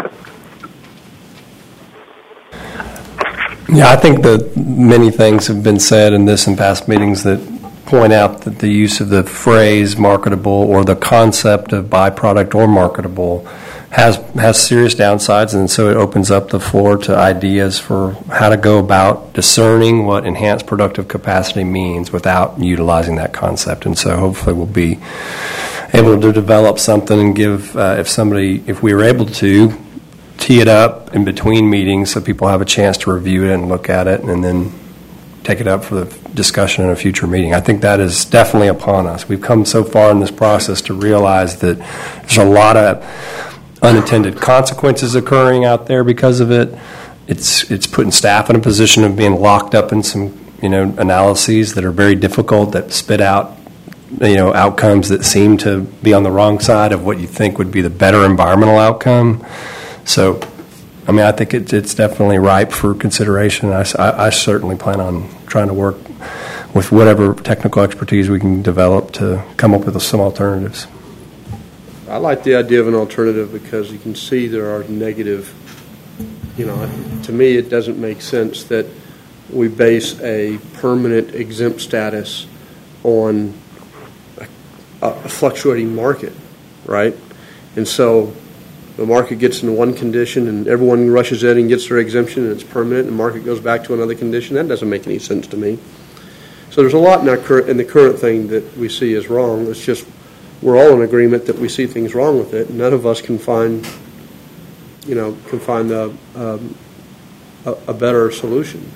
Yeah, I think that many things have been said in this and past meetings that point out that the use of the phrase marketable or the concept of byproduct or marketable has has serious downsides, and so it opens up the floor to ideas for how to go about discerning what enhanced productive capacity means without utilizing that concept. And so hopefully we'll be able to develop something and give, uh, if somebody, if we were able to, tee it up in between meetings so people have a chance to review it and look at it and then take it up for the discussion in a future meeting. I think that is definitely upon us. We've come so far in this process to realize that there's a lot of unintended consequences occurring out there because of it. It's it's putting staff in a position of being locked up in some, you know, analyses that are very difficult, that spit out, you know, outcomes that seem to be on the wrong side of what you think would be the better environmental outcome. So, I mean, I think it, it's definitely ripe for consideration. I, I, I certainly plan on trying to work with whatever technical expertise we can develop to come up with some alternatives. I like the idea of an alternative because you can see there are negative, you know, to me it doesn't make sense that we base a permanent exempt status on a, a fluctuating market, right? And so the market gets in one condition and everyone rushes in and gets their exemption and it's permanent, and the market goes back to another condition. That doesn't make any sense to me. So there's a lot in, our current, in the current thing that we see as wrong. It's just we're all in agreement that we see things wrong with it. None of us can find, you know, can find a, um, a, a better solution.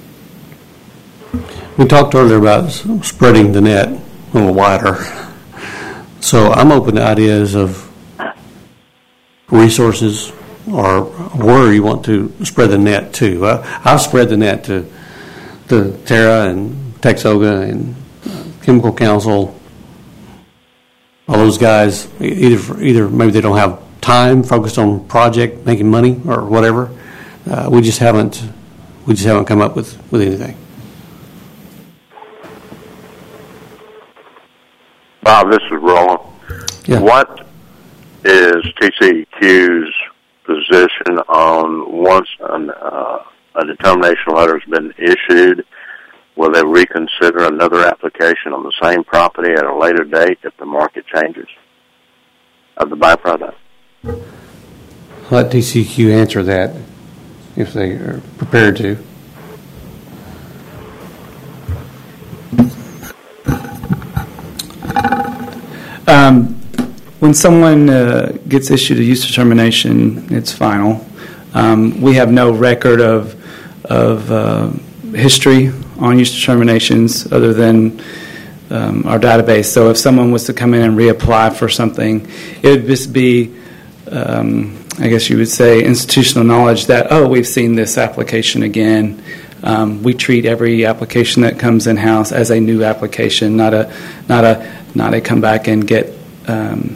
We talked earlier about spreading the net a little wider. So I'm open to ideas of resources or where you want to spread the net to. Uh, I've spread the net to, to Terra and Texoga and uh, Chemical Council. All those guys, either either maybe they don't have time focused on project making money or whatever. Uh, we just haven't we just haven't come up with, with anything. Bob, this is Roland. Yeah. What is T C E Q's position on once an, uh, a determination letter has been issued? Will they reconsider another application on the same property at a later date if the market changes of the byproduct? Let T C E Q answer that if they are prepared to. Um, when someone uh, gets issued a use determination, it's final. Um, we have no record of of uh, history on use determinations other than um, our database. So if someone was to come in and reapply for something, it would just be um, I guess you would say, institutional knowledge that, oh, we've seen this application again. Um, we treat every application that comes in house as a new application, not a not a not a come back and get um,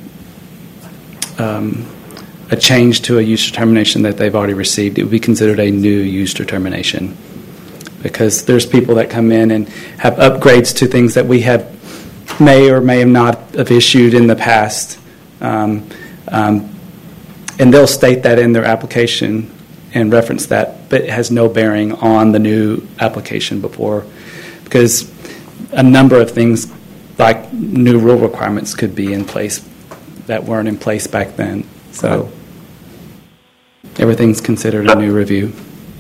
um, a change to a use determination that they've already received. It would be considered a new use determination, because there's people that come in and have upgrades to things that we have may or may have not have issued in the past, um, um, and they'll state that in their application and reference that, but it has no bearing on the new application before, because a number of things like new rule requirements could be in place that weren't in place back then. So everything's considered a new review.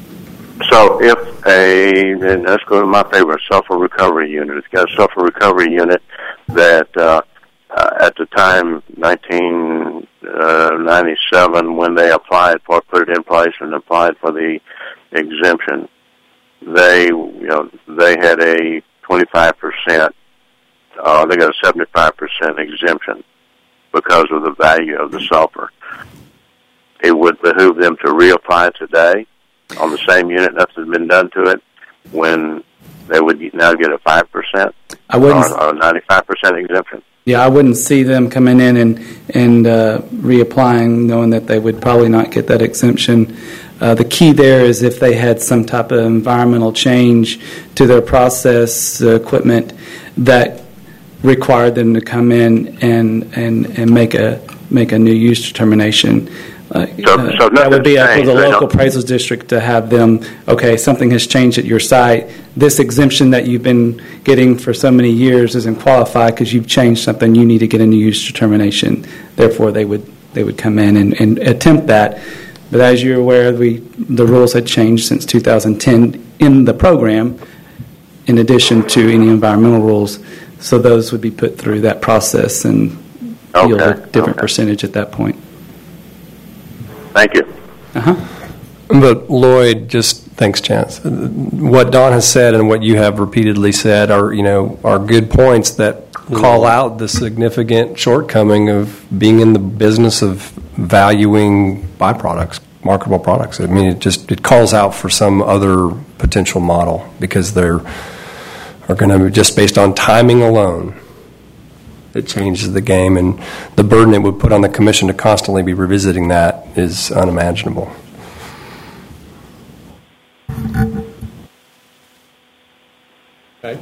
So if a, and let's go to my favorite, sulfur recovery unit. It's got a sulfur recovery unit that uh, uh, at the time, nineteen ninety-seven, when they applied for, put it in place and applied for the exemption, they, you know, they had a twenty-five percent, uh, they got a seventy-five percent exemption because of the value of the sulfur. It would behoove them to reapply today on the same unit, nothing's been done to it, when they would now get a five percent I wouldn't, or, or a ninety-five percent exemption. Yeah, I wouldn't see them coming in and, and uh, reapplying knowing that they would probably not get that exemption. Uh, the key there is if they had some type of environmental change to their process uh, equipment that required them to come in and, and, and make a make a new use determination. Uh, so, uh, so that would be up to the changed, local appraisals district to have them, okay, something has changed at your site. This exemption that you've been getting for so many years isn't qualified because you've changed something. You need to get a new use determination. Therefore, they would they would come in and, and attempt that. But as you're aware, we the rules had changed since two thousand ten in the program, in addition to any environmental rules. So those would be put through that process and okay. yield a different okay. percentage at that point. Thank you. Uh-huh. But Lloyd, just thanks, Chance. What Don has said and what you have repeatedly said are, you know, are good points that call out the significant shortcoming of being in the business of valuing byproducts, marketable products. I mean, it just it calls out for some other potential model because they're are going to be just based on timing alone. It changes the game, and the burden it would put on the commission to constantly be revisiting that is unimaginable. Okay.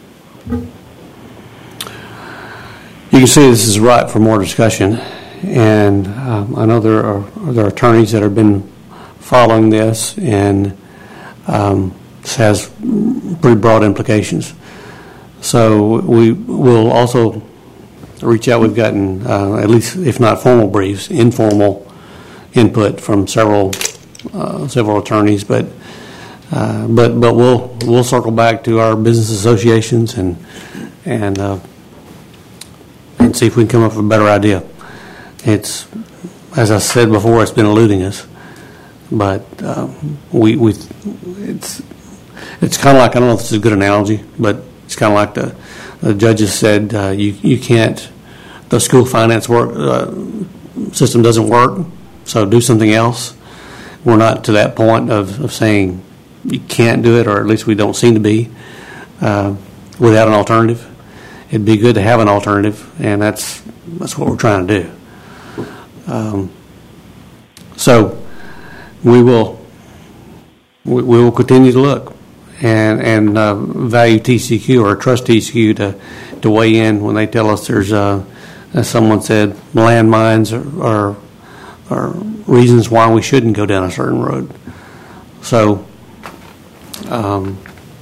You can see this is ripe for more discussion, and um, I know there are there are attorneys that have been following this, and um, this has pretty broad implications. So we will also reach out. We've gotten uh, at least, if not formal briefs, informal input from several uh, several attorneys. But uh, but but we'll we'll circle back to our business associations and and uh, and see if we can come up with a better idea. It's, as I said before, it's been eluding us. But uh, we we it's it's kind of like, I don't know if this is a good analogy, but it's kind of like the the judges said, uh, you you can't, the school finance work uh, system doesn't work, so do something else. We're not to that point of, of saying you can't do it, or at least we don't seem to be, uh, without an alternative. It'd be good to have an alternative, and that's that's what we're trying to do. Um, so we will we, we will continue to look and and uh, value T C Q or trust T C Q to to weigh in when they tell us there's, uh, as someone said, landmines or, or or reasons why we shouldn't go down a certain road. So um,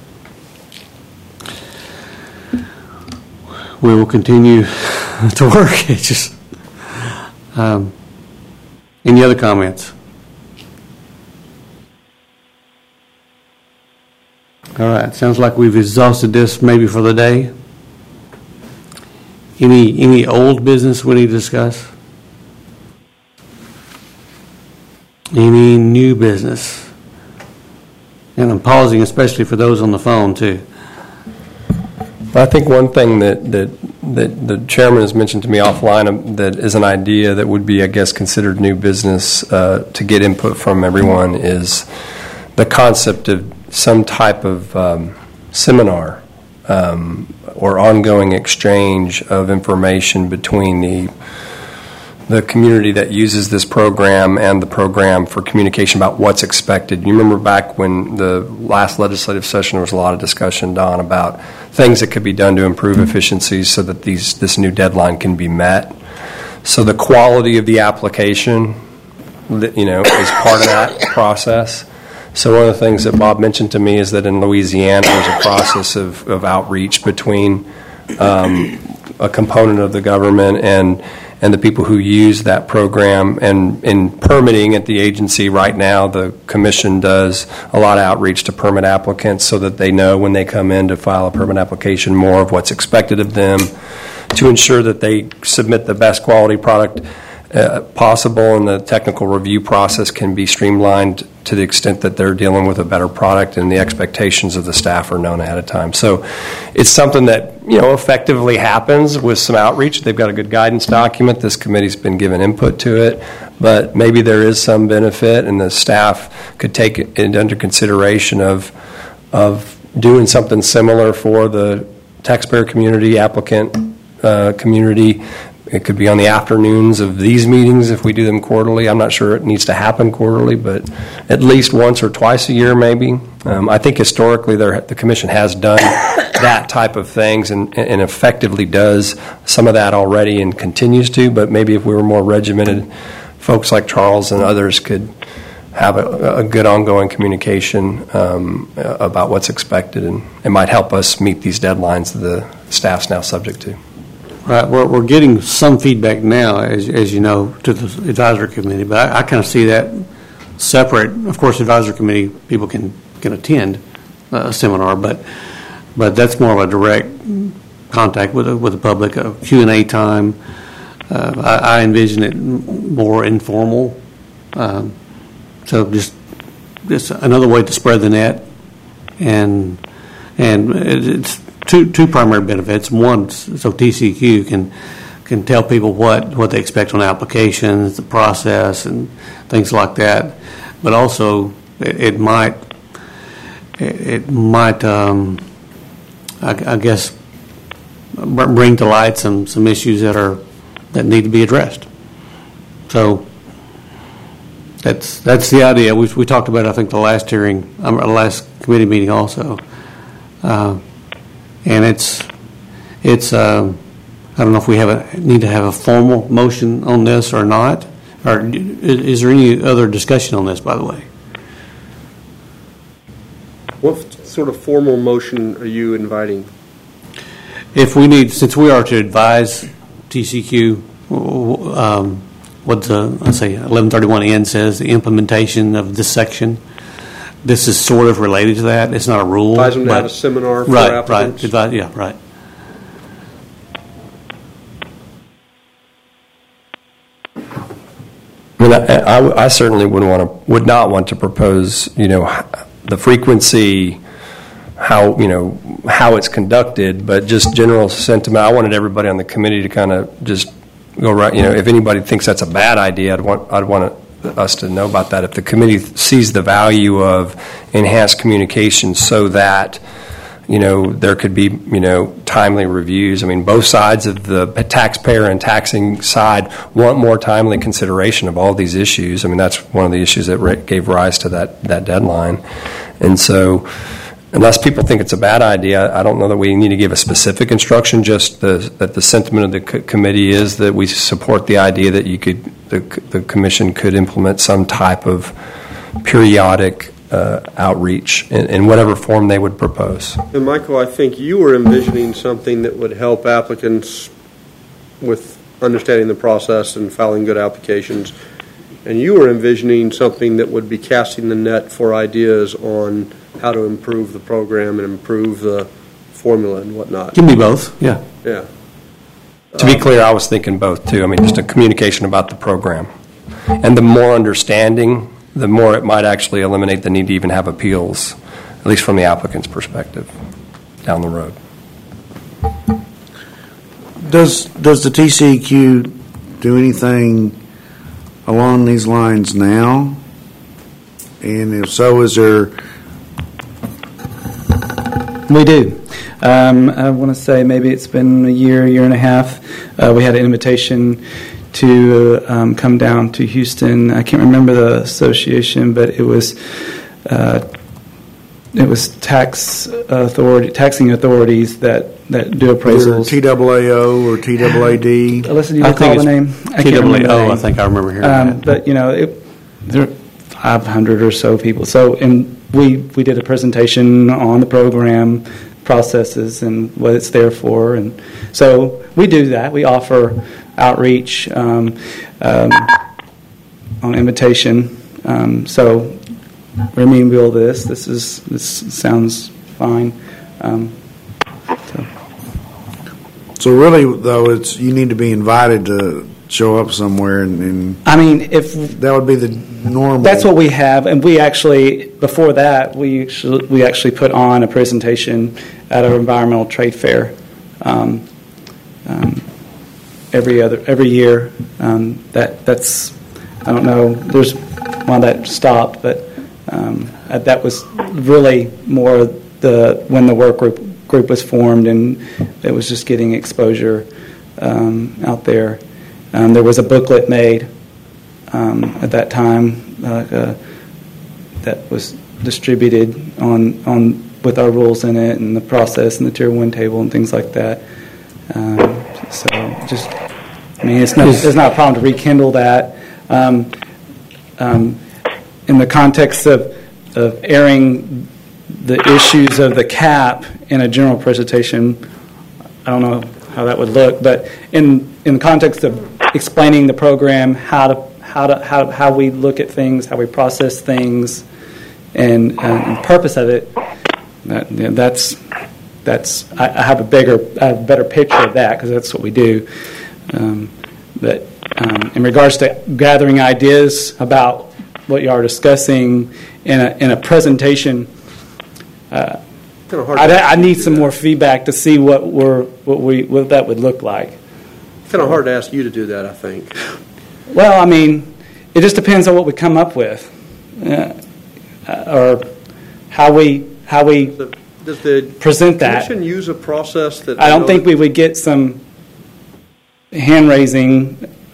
we will continue to work. It's just um, any other comments? All right. Sounds like we've exhausted this maybe for the day. Any any old business we need to discuss? Any new business? And I'm pausing especially for those on the phone too. I think one thing that, that that the chairman has mentioned to me offline that is an idea that would be, I guess, considered new business uh, to get input from everyone is the concept of some type of um, seminar um, or ongoing exchange of information between the the community that uses this program and the program for communication about what's expected. You remember back when the last legislative session, there was a lot of discussion, Don, about things that could be done to improve efficiencies so that these this new deadline can be met. So the quality of the application, you know, is part of that process. So one of the things that Bob mentioned to me is that in Louisiana there's a process of, of outreach between um, a component of the government and and the people who use that program. And in permitting at the agency right now, the commission does a lot of outreach to permit applicants so that they know when they come in to file a permit application more of what's expected of them, to ensure that they submit the best quality product uh, possible, and the technical review process can be streamlined to the extent that they're dealing with a better product and the expectations of the staff are known ahead of time. So it's something that, you know, effectively happens with some outreach. They've got a good guidance document. This committee's been given input to it, but maybe there is some benefit, and the staff could take it under consideration of of doing something similar for the taxpayer community, applicant uh, community. It could be on the afternoons of these meetings if we do them quarterly. I'm not sure it needs to happen quarterly, but at least once or twice a year maybe. Um, I think historically there, the Commission has done that type of things and, and effectively does some of that already and continues to, but maybe if we were more regimented, folks like Charles and others could have a, a good ongoing communication um, about what's expected, and it might help us meet these deadlines that the staff's now subject to. Right, we're, we're getting some feedback now, as, as you know, to the advisory committee, but I, I kind of see that separate. Of course, advisory committee people can, can attend a seminar, but but that's more of a direct contact with the, with the public, a Q and A time. Uh, I, I envision it more informal, um, so just just another way to spread the net, and and it's. Two two primary benefits. One, so T C Q can can tell people what, what they expect on applications, the process, and things like that. But also, it, it might it, it might um, I, I guess bring to light some, some issues that are that need to be addressed. So that's that's the idea. We we talked about it, I think, the last hearing, um, last committee meeting also. Uh, And it's, it's. Um, I don't know if we have a need to have a formal motion on this or not. Or is, is there any other discussion on this, by the way? What sort of formal motion are you inviting? If we need, since we are to advise T C Q, um, what the let's say eleven thirty-one N says, the implementation of this section. This is sort of related to that. It's not a rule. Advise them to have a seminar for right, applicants. Right, Advise, yeah, right. I mean, I, I, I certainly would want to, would not want to propose, you know, the frequency, how you know how it's conducted, but just general sentiment. I wanted everybody on the committee to kind of just go right. You know, if anybody thinks that's a bad idea, I'd want I'd want to. us to know about that. If the committee sees the value of enhanced communication so that, you know, there could be, you know, timely reviews. I mean, both sides of the taxpayer and taxing side want more timely consideration of all these issues. I mean, that's one of the issues that gave rise to that, that deadline. And so unless people think it's a bad idea, I don't know that we need to give a specific instruction, just the, that the sentiment of the co- committee is that we support the idea that you could, the, the commission could implement some type of periodic uh, outreach in, in whatever form they would propose. And Michael, I think you were envisioning something that would help applicants with understanding the process and filing good applications. And you were envisioning something that would be casting the net for ideas on how to improve the program and improve the formula and whatnot. Give me both, yeah. Yeah. To be clear, I was thinking both, too. I mean, just a communication about the program. And the more understanding, the more it might actually eliminate the need to even have appeals, at least from the applicant's perspective, down the road. Does does the T C E Q do anything along these lines now? And if so, is there? We do. Um, I want to say maybe it's been a year, year and a half. Uh, we had an invitation to um, come down to Houston. I can't remember the association, but it was uh, it was tax authority, taxing authorities that, that do appraisals. T A A O or T A A D. Alyssa, do you I recall think the name? it's T A A O. I think I remember hearing um, that. But you know, it, there are five hundred or so people. So, and we we did a presentation on the program, processes, and what it's there for, and so we do that. We offer outreach um, um, on invitation. Um, so, I mean, will this? This is this sounds fine. Um, so. so really, though, it's you need to be invited to show up somewhere, and, and I mean, if that would be the normal. That's what we have, and we actually before that we actually, we actually put on a presentation at our environmental trade fair um, um, every other every year. Um, that that's I don't know. There's one that stopped, but um, that was really more the when the work group group was formed, and it was just getting exposure um, out there. Um, there was a booklet made um, at that time uh, uh, that was distributed on on with our rules in it and the process and the tier one table and things like that. Um, so just, I mean, it's not it's not a problem to rekindle that. Um, um, in the context of of airing the issues of the cap in a general presentation, I don't know how that would look, but in in the context of explaining the program, how to how to how how we look at things, how we process things, and, uh, and the purpose of it. That, you know, that's that's I, I have a bigger, I have a better picture of that because that's what we do. Um, but um, in regards to gathering ideas about what you are discussing in a in a presentation, uh, I, I need some more feedback to see what we're what we what that would look like. Kind of hard to ask you to do that, I think. Well, I mean, it just depends on what we come up with, uh, or how we how we Does the present that. Commission use a process that I don't think we would get some hand raising,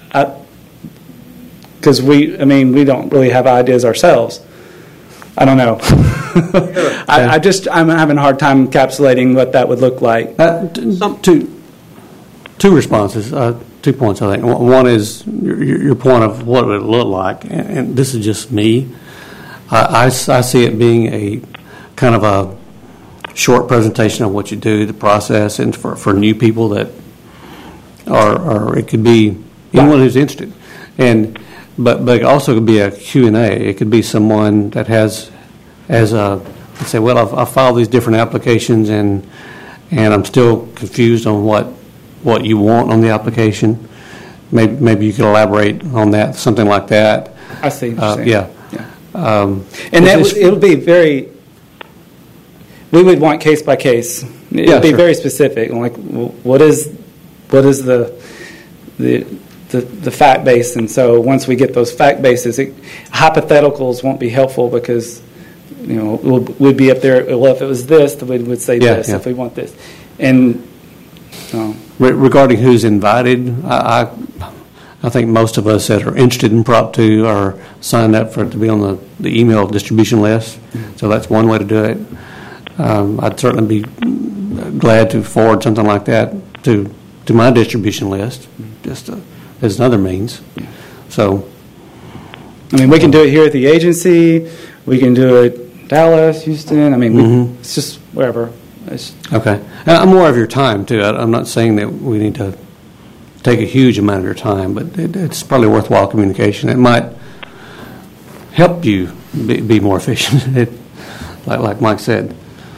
because we. I mean, we don't really have ideas ourselves. I don't know. I, I just I'm having a hard time encapsulating what that would look like. Uh, t- two, two responses, uh, two points, I think. One is your, your point of what it would look like, and, and this is just me. I, I, I see it being a kind of a short presentation of what you do, the process, and for, for new people that are, or it could be anyone who's interested. And But but it also could be a Q and A. It could be someone that has, as a, let's say, well, I've, I've filed these different applications and and I'm still confused on what what you want on the application. Maybe maybe you could elaborate on that, something like that. I see what you're Uh, saying. yeah. Yeah. Um, And that it's- would, it'll be very. We would want case by case. It Yeah, would be sure. very specific. Like, wh- what is, what is the, the, the, the fact base? And so once we get those fact bases, it, hypotheticals won't be helpful because, you know, we'll, we'd be up there. Well, if it was this, then we would say Yeah, this. yeah. If we want this, and so Re- regarding who's invited, I, I I think most of us that are interested in Prop two are signed up for it to be on the, the email distribution list. So that's one way to do it. Um, I'd certainly be glad to forward something like that to to my distribution list, just uh, as another means. So, I mean, we can do it here at the agency. We can do it Dallas, Houston. I mean, we, Mhm. it's just wherever. It's, okay. And I'm more of your time, too. I, I'm not saying that we need to take a huge amount of your time, but it, it's probably worthwhile communication. It might help you be, be more efficient, it, like, like Mike said.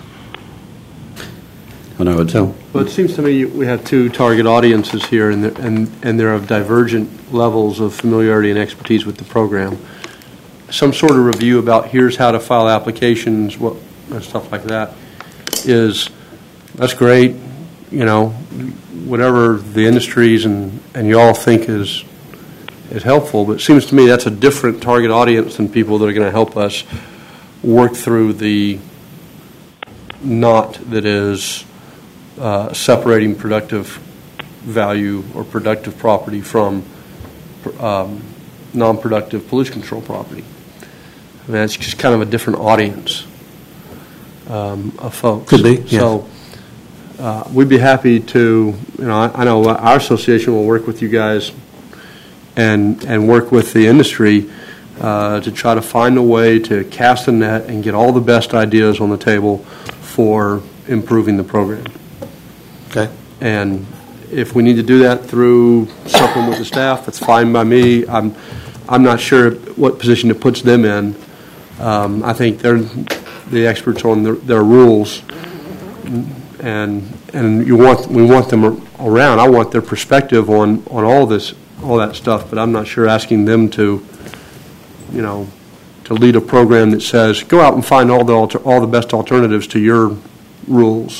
I know it's So, Well, it seems to me we have two target audiences here, and they're, and, and they're of divergent levels of familiarity and expertise with the program. Some sort of review about here's how to file applications, what and stuff like that is that's great. you know, whatever the industries and, and you all think is is helpful, but it seems to me that's a different target audience than people that are going to help us work through the knot that is uh, separating productive value or productive property from um, non-productive pollution control property. I mean, it's just kind of a different audience um, of folks. Could be, yeah. So uh, we'd be happy to, you know, I, I know our association will work with you guys and and work with the industry uh, to try to find a way to cast a net and get all the best ideas on the table for improving the program. Okay. And if we need to do that through something with the staff, that's fine by me. I'm I'm not sure what position it puts them in. Um, I think they're the experts on their, their rules, and and you want we want them around. I want their perspective on, on all this all that stuff, but I'm not sure asking them to, you know, to lead a program that says go out and find all the alter, all the best alternatives to your rules.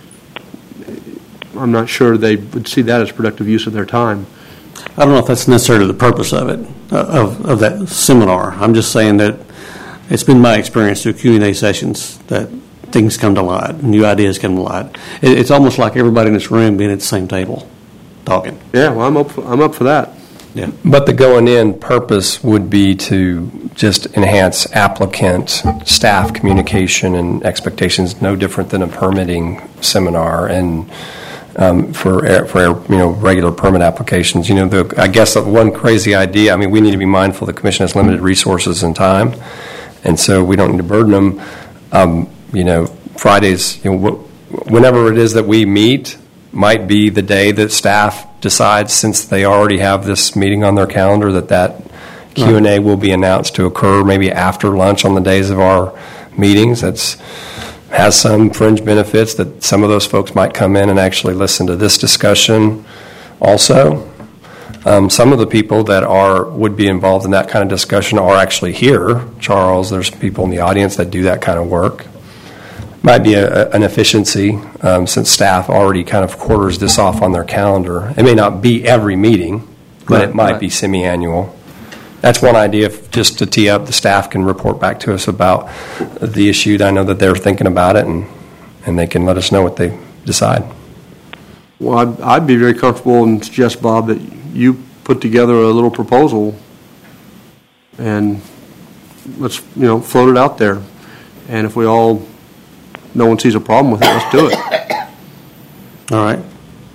I'm not sure they would see that as productive use of their time. I don't know if that's necessarily the purpose of it, uh, of, of that seminar. I'm just saying that it's been my experience through Q and A sessions that things come to light, new ideas come to light. It, it's almost like everybody in this room being at the same table, talking. Yeah, well, I'm up for, I'm up for that. Yeah. But the going in purpose would be to just enhance applicant staff communication and expectations, no different than a permitting seminar. And Um, for for you know regular permit applications, you know, the, I guess the one crazy idea. I mean, we need to be mindful the commission has limited resources and time, and so we don't need to burden them. Um, you know, Fridays, you know, wh- whenever it is that we meet, might be the day that staff decides, since they already have this meeting on their calendar, that that Q and A will be announced to occur maybe after lunch on the days of our meetings. That's has some fringe benefits that some of those folks might come in and actually listen to this discussion also. Um, some of the people that are would be involved in that kind of discussion are actually here. Charles, there's people in the audience that do that kind of work. Might be a, an efficiency um, since staff already kind of quarters this off on their calendar. It may not be every meeting, but Right, it might right. be semi-annual. That's one idea, if, just to tee up, the staff can report back to us about the issue. I know that they're thinking about it, and, and they can let us know what they decide. Well, I'd, I'd be very comfortable and suggest, Bob, that you put together a little proposal and let's, you know, float it out there. And if we all, no one sees a problem with it, let's do it. All right.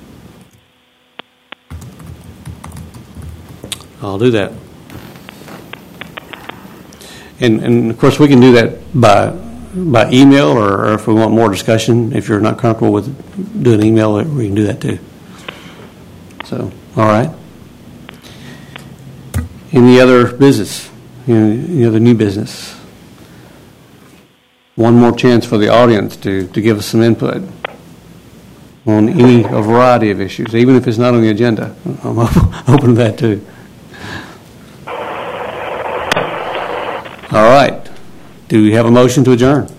I'll do that. And, and of course, we can do that by by email, or, or if we want more discussion, if you're not comfortable with doing email, we can do that too. So, all right. Any other business? Any, any other new business? One more chance for the audience to, to give us some input on any a variety of issues, even if it's not on the agenda. I'm open to that too. All right. Do we have a motion to adjourn?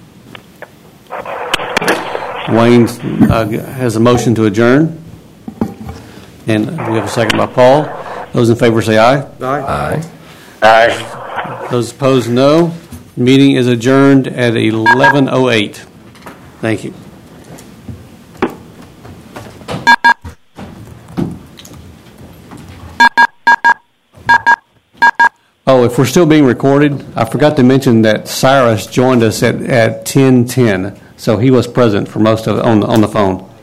Wayne uh, has a motion to adjourn. And we have a second by Paul. Those in favor say aye. Aye. Aye. Those opposed, no. Meeting is adjourned at eleven oh eight. Thank you. Oh, if we're still being recorded, I forgot to mention that Cyrus joined us at, at ten ten, so he was present for most of it on, on the phone.